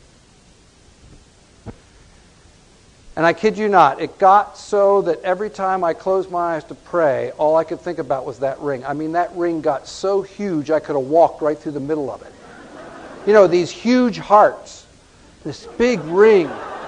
And I kid you not, it got so that every time I closed my eyes to pray, all I could think about was that ring. I mean, that ring got so huge I could have walked right through the middle of it. These huge hearts. This big ring.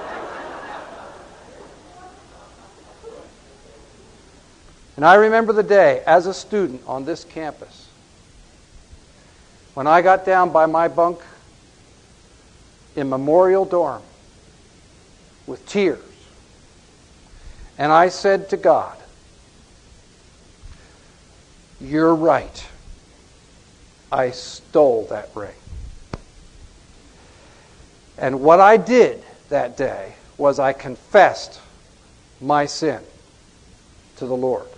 And I remember the day as a student on this campus when I got down by my bunk in Memorial Dorm with tears. And I said to God, You're right. I stole that ring. And what I did that day was I confessed my sin to the Lord.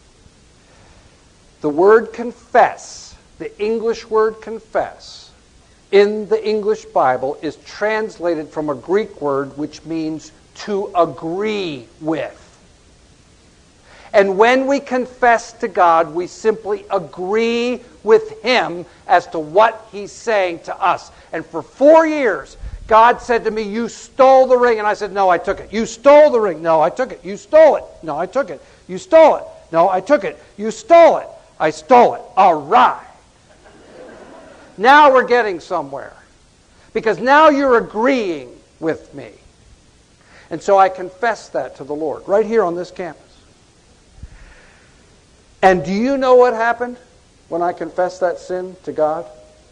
The word confess, the English word confess, in the English Bible is translated from a Greek word which means to agree with. And when we confess to God, we simply agree with Him as to what He's saying to us. And for 4 years, God said to me, you stole the ring. And I said, no, I took it. You stole the ring. No, I took it. You stole it. No, I took it. You stole it. No, I took it. You stole it. I stole it. All right. Now we're getting somewhere. Because now you're agreeing with me. And so I confessed that to the Lord right here on this campus. And do you know what happened when I confessed that sin to God?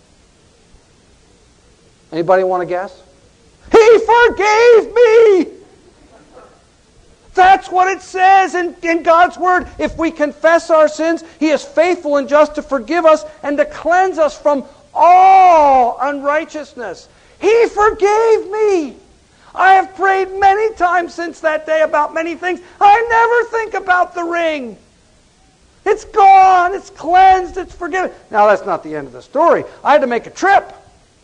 Anybody want to guess? He forgave me! That's what it says in God's Word. If we confess our sins, He is faithful and just to forgive us and to cleanse us from all unrighteousness. He forgave me. I have prayed many times since that day about many things. I never think about the ring. It's gone. It's cleansed. It's forgiven. Now, that's not the end of the story. I had to make a trip.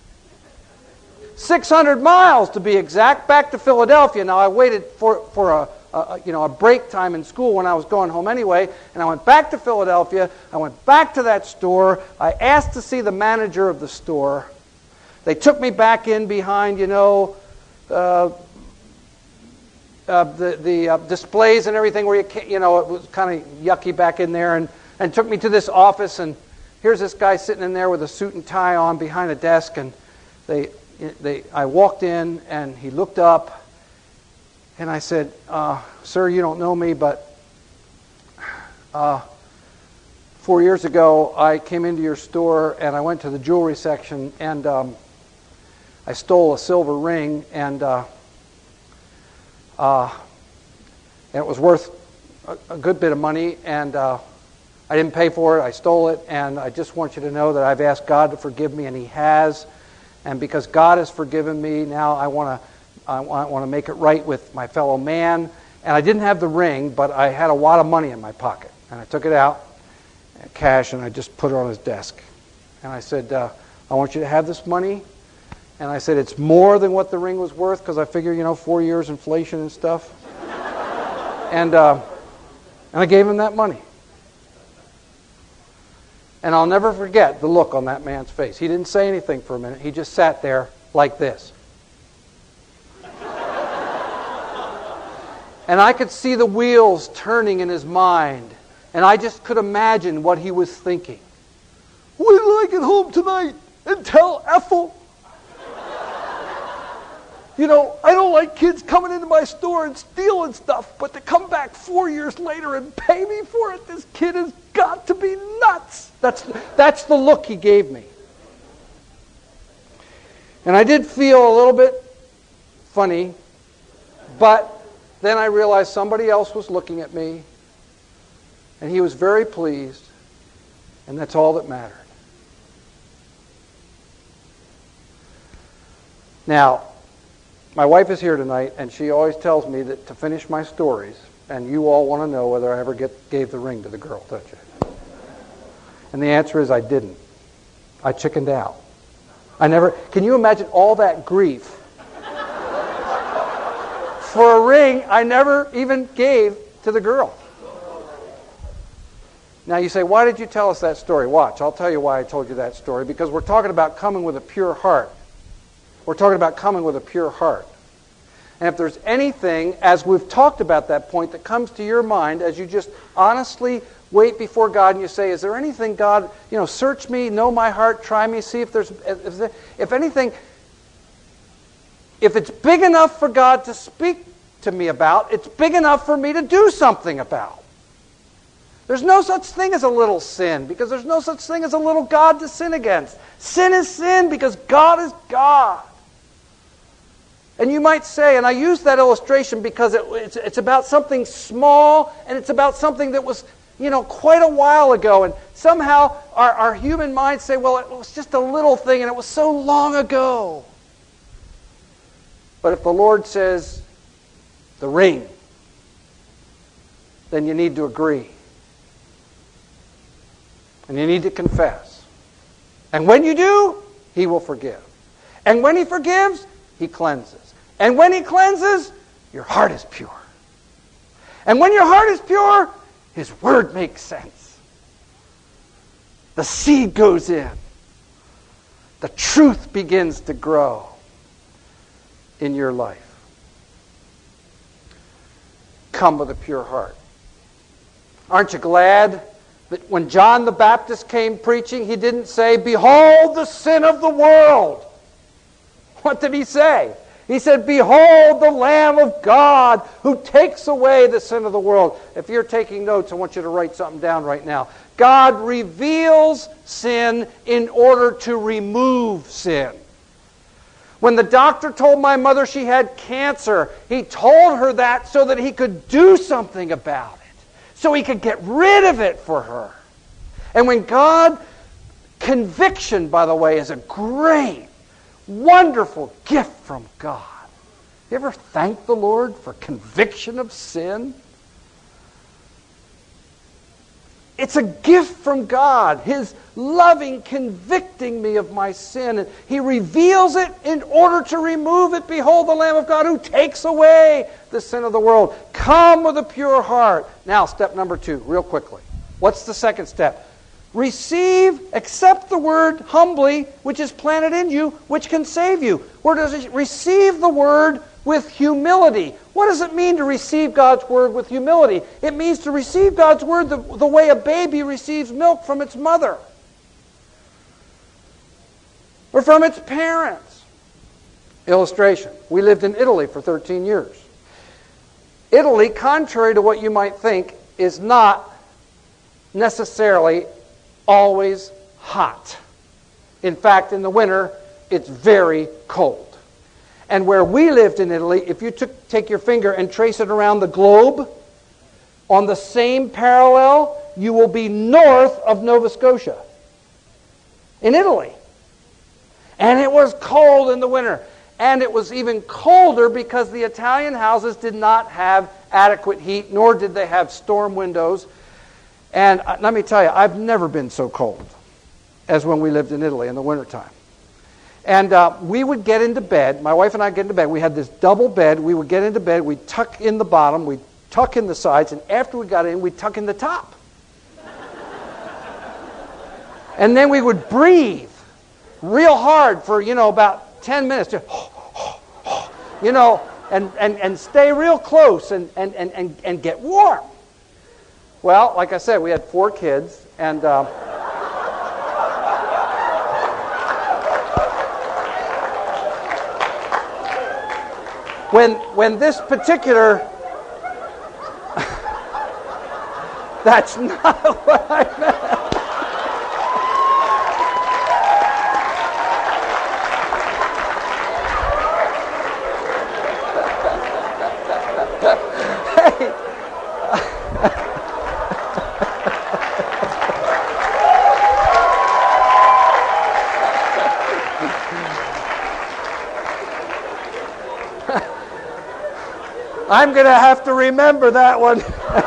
600 miles to be exact, back to Philadelphia. Now, I waited for a break time in school when I was going home anyway, and I went back to Philadelphia. I went back to that store. I asked to see the manager of the store. They took me back in behind, the displays and everything where it was kind of yucky back in there, and took me to this office, and here's this guy sitting in there with a suit and tie on behind a desk, and I walked in, and he looked up, and I said, sir, you don't know me, but 4 years ago I came into your store, and I went to the jewelry section, and I stole a silver ring, and it was worth a good bit of money, and I didn't pay for it. I stole it, and I just want you to know that I've asked God to forgive me, and He has. And because God has forgiven me, now I want to make it right with my fellow man. And I didn't have the ring, but I had a wad of money in my pocket, and I took it out, cash, and I just put it on his desk. And I said, I want you to have this money. And I said, it's more than what the ring was worth, because I figure, 4 years inflation and stuff. And I gave him that money. And I'll never forget the look on that man's face. He didn't say anything for a minute. He just sat there like this. And I could see the wheels turning in his mind. And I just could imagine what he was thinking. Wait till I get home tonight and tell Ethel. I don't like kids coming into my store and stealing stuff, but to come back 4 years later and pay me for it, this kid has got to be nuts. That's the look he gave me. And I did feel a little bit funny, but then I realized somebody else was looking at me, and he was very pleased, and that's all that mattered. Now, my wife is here tonight, and she always tells me that to finish my stories, and you all want to know whether I ever gave the ring to the girl, don't you? And the answer is I didn't. I chickened out. Can you imagine all that grief for a ring I never even gave to the girl? Now you say, why did you tell us that story? Watch, I'll tell you why I told you that story. Because we're talking about coming with a pure heart. We're talking about coming with a pure heart. And if there's anything, as we've talked about that point, that comes to your mind as you just honestly wait before God and you say, is there anything, God, search me, know my heart, try me, see if anything, if it's big enough for God to speak to me about, it's big enough for me to do something about. There's no such thing as a little sin, because there's no such thing as a little God to sin against. Sin is sin because God is God. And you might say, and I use that illustration because it's about something small, and it's about something that was quite a while ago. And somehow our human minds say, well, it was just a little thing and it was so long ago. But if the Lord says, the ring, then you need to agree. And you need to confess. And when you do, He will forgive. And when He forgives, He cleanses. And when He cleanses, your heart is pure. And when your heart is pure, His Word makes sense. The seed goes in. The truth begins to grow in your life. Come with a pure heart. Aren't you glad that when John the Baptist came preaching, he didn't say, "Behold the sin of the world"? What did he say? He said, "Behold the Lamb of God who takes away the sin of the world." If you're taking notes, I want you to write something down right now. God reveals sin in order to remove sin. When the doctor told my mother she had cancer, he told her that so that he could do something about it. So he could get rid of it for her. And when God, conviction, by the way, is a great, wonderful gift from God. You ever thank the Lord for conviction of sin? It's a gift from God, His loving convicting me of my sin. And He reveals it in order to remove it. Behold the Lamb of God who takes away the sin of the world. Come with a pure heart. Now, step number 2, real quickly. What's the second step? Accept the word humbly, which is planted in you, which can save you. Where does it receive the word with humility? What does it mean to receive God's word with humility? It means to receive God's word the way a baby receives milk from its mother or from its parents. Illustration. We lived in Italy for 13 years. Italy, contrary to what you might think, is not necessarily always hot. In fact, in the winter, it's very cold. And where we lived in Italy, if you take your finger and trace it around the globe, on the same parallel, you will be north of Nova Scotia. In Italy. And it was cold in the winter. And it was even colder because the Italian houses did not have adequate heat, nor did they have storm windows. And let me tell you, I've never been so cold as when we lived in Italy in the wintertime. And we would get into bed, my wife and I get into bed, we had this double bed, we would get into bed, we'd tuck in the bottom, we'd tuck in the sides, and after we got in, we'd tuck in the top. And then we would breathe real hard for, about 10 minutes, just, and stay real close and get warm. Well, like I said, we had 4 kids, and when this particular that's not what I meant. I'm going to have to remember that one.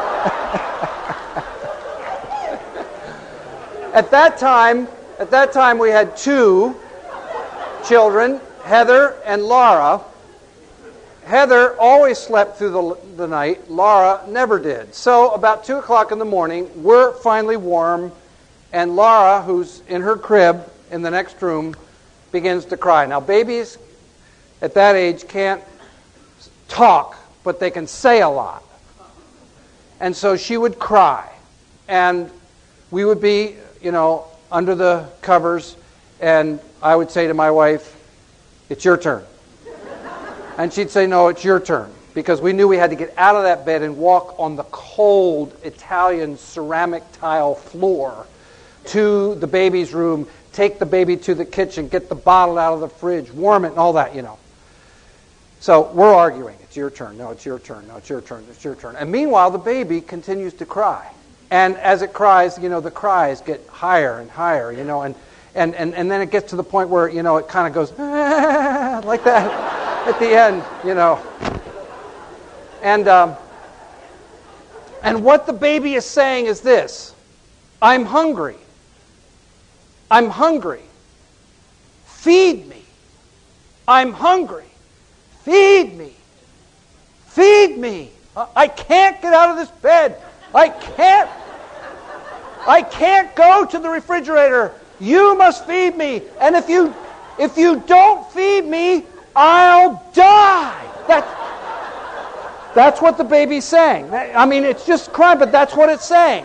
At that time we had 2 children, Heather and Laura. Heather always slept through the night. Laura never did. So about 2 o'clock in the morning, we're finally warm, and Laura, who's in her crib in the next room, begins to cry. Now, babies at that age can't talk, but they can say a lot. And so she would cry. And we would be, under the covers, and I would say to my wife, "It's your turn." And she'd say, "No, it's your turn." Because we knew we had to get out of that bed and walk on the cold Italian ceramic tile floor to the baby's room, take the baby to the kitchen, get the bottle out of the fridge, warm it, and all that, So we're arguing. It's your turn. No, it's your turn. No, it's your turn. It's your turn. And meanwhile, the baby continues to cry. And as it cries, the cries get higher and higher, and then it gets to the point where, it kind of goes, like that at the end, And what the baby is saying is this: I'm hungry. I'm hungry. Feed me. I'm hungry. Feed me. Feed me. I can't get out of this bed. I can't go to the refrigerator. You must feed me. And if you don't feed me, I'll die. That's what the baby's saying. I mean, it's just crying, but that's what it's saying.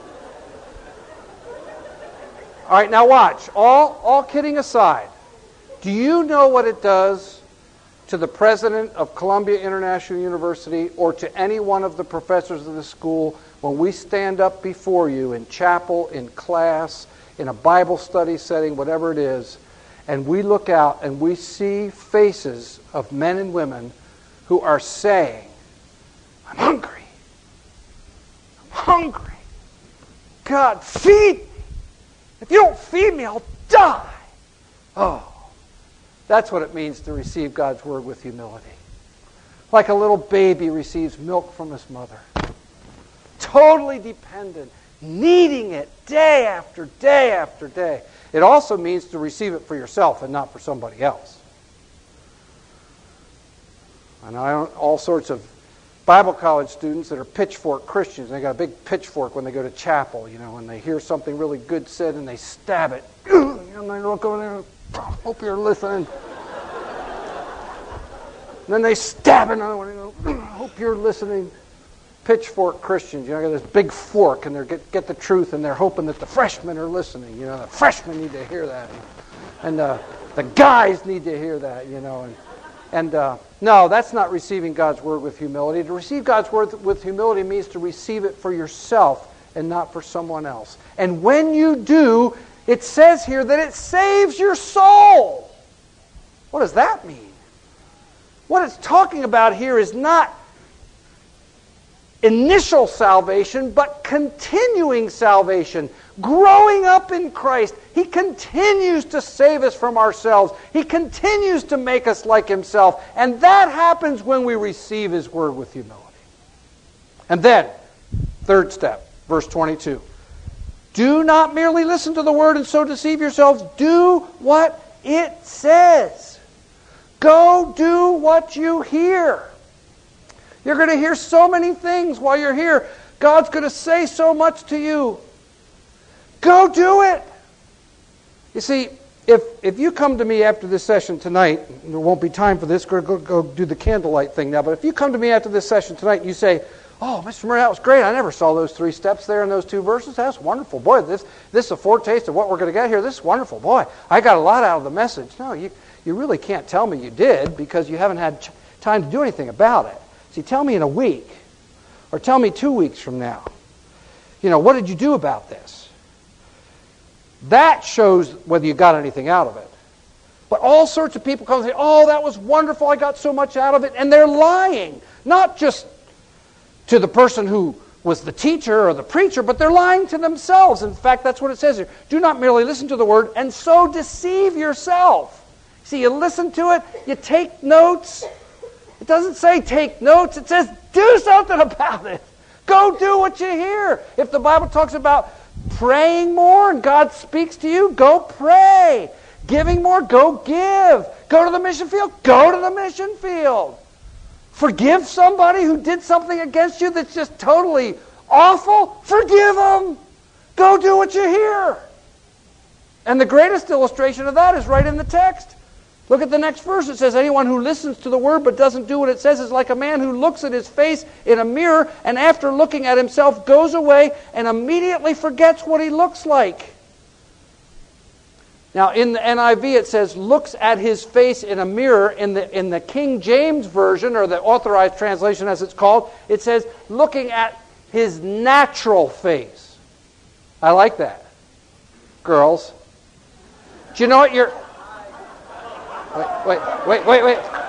All right, now watch. All kidding aside, do you know what it does to the president of Columbia International University or to any one of the professors of the school when we stand up before you in chapel, in class, in a Bible study setting, whatever it is, and we look out and we see faces of men and women who are saying, I'm hungry. I'm hungry. God, feed me. If you don't feed me, I'll die. Oh, that's what it means to receive God's Word with humility. Like a little baby receives milk from his mother. Totally dependent, needing it day after day after day. It also means to receive it for yourself and not for somebody else. I know all sorts of Bible college students that are pitchfork Christians. They got a big pitchfork when they go to chapel, and they hear something really good said and they stab it. And they look over there, hope you're listening. And then they stab another one and go, hope you're listening. Pitchfork Christians, got this big fork and they get the truth and they're hoping that the freshmen are listening. The freshmen need to hear that. And the guys need to hear that, No, that's not receiving God's Word with humility. To receive God's Word with humility means to receive it for yourself and not for someone else. And when you do, it says here that it saves your soul. What does that mean? What it's talking about here is not initial salvation, but continuing salvation. Growing up in Christ, He continues to save us from ourselves. He continues to make us like Himself. And that happens when we receive His Word with humility. And then, third step, verse 22. Do not merely listen to the Word and so deceive yourselves. Do what it says. Go do what you hear. You're going to hear so many things while you're here. God's going to say so much to you. Go do it. You see, if you come to me after this session tonight, there won't be time for this, go do the candlelight thing now, but if you come to me after this session tonight and you say, oh, Mr. Murray, that was great. I never saw those 3 steps there in those 2 verses. That's wonderful. Boy, this is a foretaste of what we're going to get here. This is wonderful. Boy, I got a lot out of the message. No, you really can't tell me you did because you haven't had time to do anything about it. See, tell me in a week or tell me 2 weeks from now. What did you do about this? That shows whether you got anything out of it. But all sorts of people come and say, oh, that was wonderful, I got so much out of it. And they're lying. Not just to the person who was the teacher or the preacher, but they're lying to themselves. In fact, that's what it says here. Do not merely listen to the Word and so deceive yourself. See, you listen to it, you take notes. It doesn't say take notes, it says do something about it. Go do what you hear. If the Bible talks about praying more and God speaks to you, go pray. Giving more, go give. Go to the mission field, go to the mission field. Forgive somebody who did something against you that's just totally awful, forgive them. Go do what you hear. And the greatest illustration of that is right in the text. Look at the next verse. It says, anyone who listens to the Word but doesn't do what it says is like a man who looks at his face in a mirror and after looking at himself goes away and immediately forgets what he looks like. Now in the NIV it says looks at his face in a mirror. In the King James Version, or the Authorized Translation as it's called, it says looking at his natural face. I like that. Girls. Do you know what you're...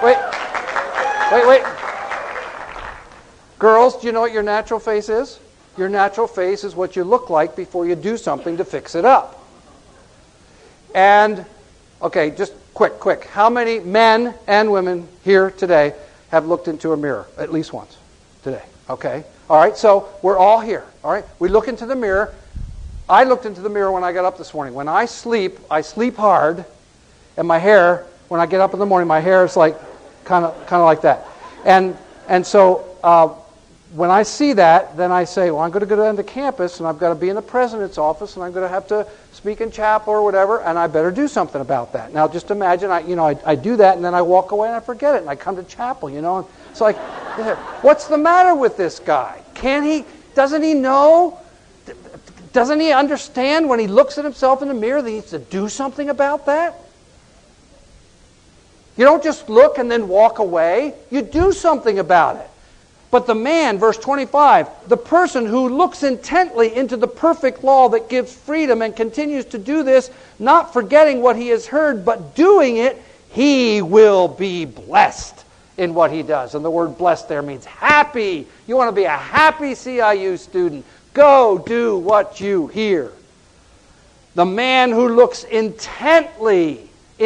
Wait. Girls, do you know what your natural face is? Your natural face is what you look like before you do something to fix it up. And, okay, just quick. How many men and women here today have looked into a mirror at least once today? Okay. All right, so we're all here. All right. We look into the mirror. I looked into the mirror when I got up this morning. When I sleep hard, and my hair, when I get up in the morning, my hair is like kind of like that. And so when I see that, then I say, well, I'm going to go down to campus, and I've got to be in the president's office, and I'm going to have to speak in chapel or whatever, and I better do something about that. Now, just imagine, I do that, and then I walk away and I forget it, and I come to chapel, and it's like, what's the matter with this guy? Doesn't he know? Doesn't he understand when he looks at himself in the mirror that he needs to do something about that? You don't just look and then walk away. You do something about it. But the man, verse 25, the person who looks intently into the perfect law that gives freedom and continues to do this, not forgetting what he has heard, but doing it, he will be blessed in what he does. And the word blessed there means happy. You want to be a happy CIU student. Go do what you hear. The man who looks intently.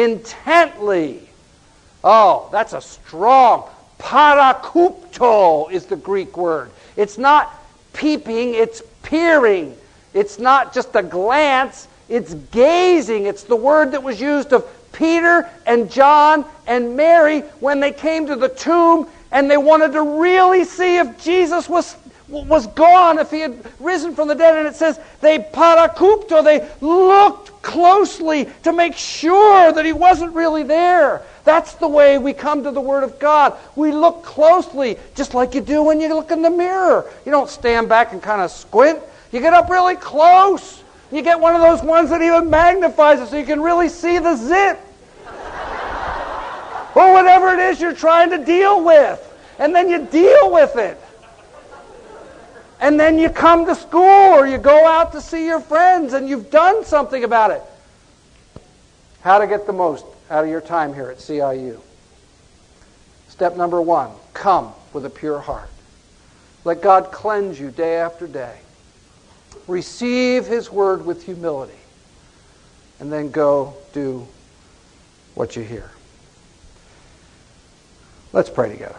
Oh, that's a strong. Parakupto is the Greek word. It's not peeping, it's peering. It's not just a glance, it's gazing. It's the word that was used of Peter and John and Mary when they came to the tomb and they wanted to really see if Jesus was gone, if he had risen from the dead. And it says they parakupto, they looked closely to make sure that he wasn't really there. That's the way we come to the Word of God. We look closely, just like you do when you look in the mirror. You don't stand back and kind of squint. You get up really close. You get one of those ones that even magnifies it so you can really see the zit. Or whatever it is you're trying to deal with. And then you deal with it. And then you come to school or you go out to see your friends and you've done something about it. How to get the most out of your time here at CIU. Step number 1, come with a pure heart. Let God cleanse you day after day. Receive His Word with humility. And then go do what you hear. Let's pray together.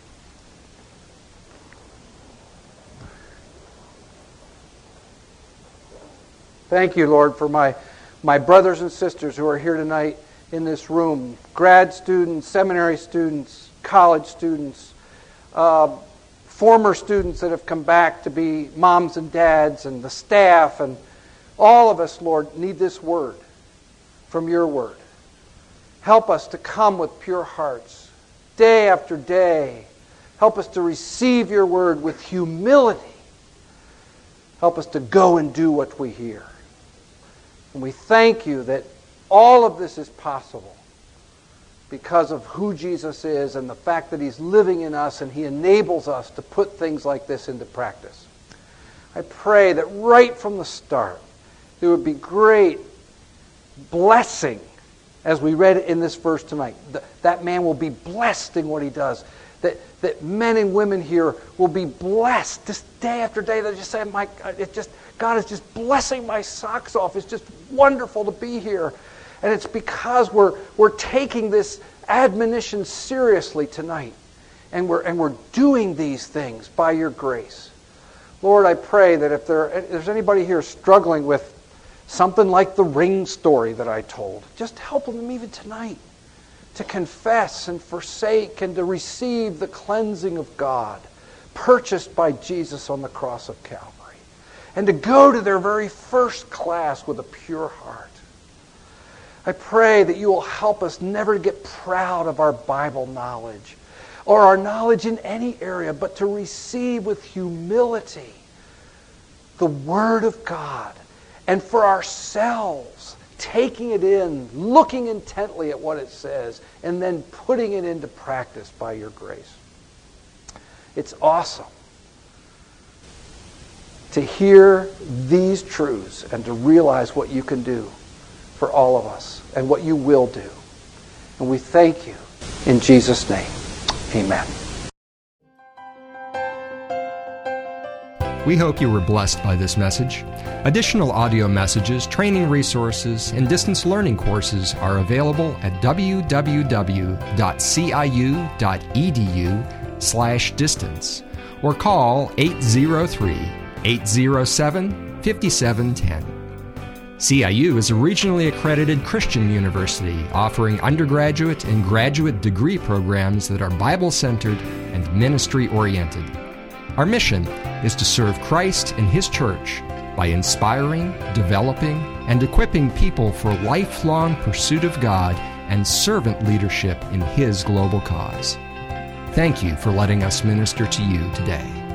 Thank you, Lord, for my brothers and sisters who are here tonight in this room. Grad students, seminary students, college students, former students that have come back to be moms and dads, and the staff, and all of us, Lord, need this word from your word. Help us to come with pure hearts, day after day. Help us to receive your word with humility. Help us to go and do what we hear. And we thank you that all of this is possible because of who Jesus is and the fact that He's living in us and He enables us to put things like this into practice. I pray that right from the start there would be great blessing as we read it in this verse tonight. That man will be blessed in what he does. That men and women here will be blessed just day after day. They just say, God is just blessing my socks off. It's just wonderful to be here. And it's because we're taking this admonition seriously tonight. And we're doing these things by your grace. Lord, I pray that if there's anybody here struggling with something like the ring story that I told, just help them even tonight to confess and forsake and to receive the cleansing of God purchased by Jesus on the cross of Calvary. And to go to their very first class with a pure heart. I pray that you will help us never to get proud of our Bible knowledge or our knowledge in any area, but to receive with humility the Word of God, and for ourselves, taking it in, looking intently at what it says, and then putting it into practice by your grace. It's awesome to hear these truths and to realize what you can do for all of us and what you will do. And we thank you in Jesus' name. Amen. We hope you were blessed by this message. Additional audio messages, training resources, and distance learning courses are available at www.ciu.edu/distance or call 803-807-5710. CIU is a regionally accredited Christian university offering undergraduate and graduate degree programs that are Bible-centered and ministry-oriented. Our mission is to serve Christ and His church by inspiring, developing, and equipping people for lifelong pursuit of God and servant leadership in His global cause. Thank you for letting us minister to you today.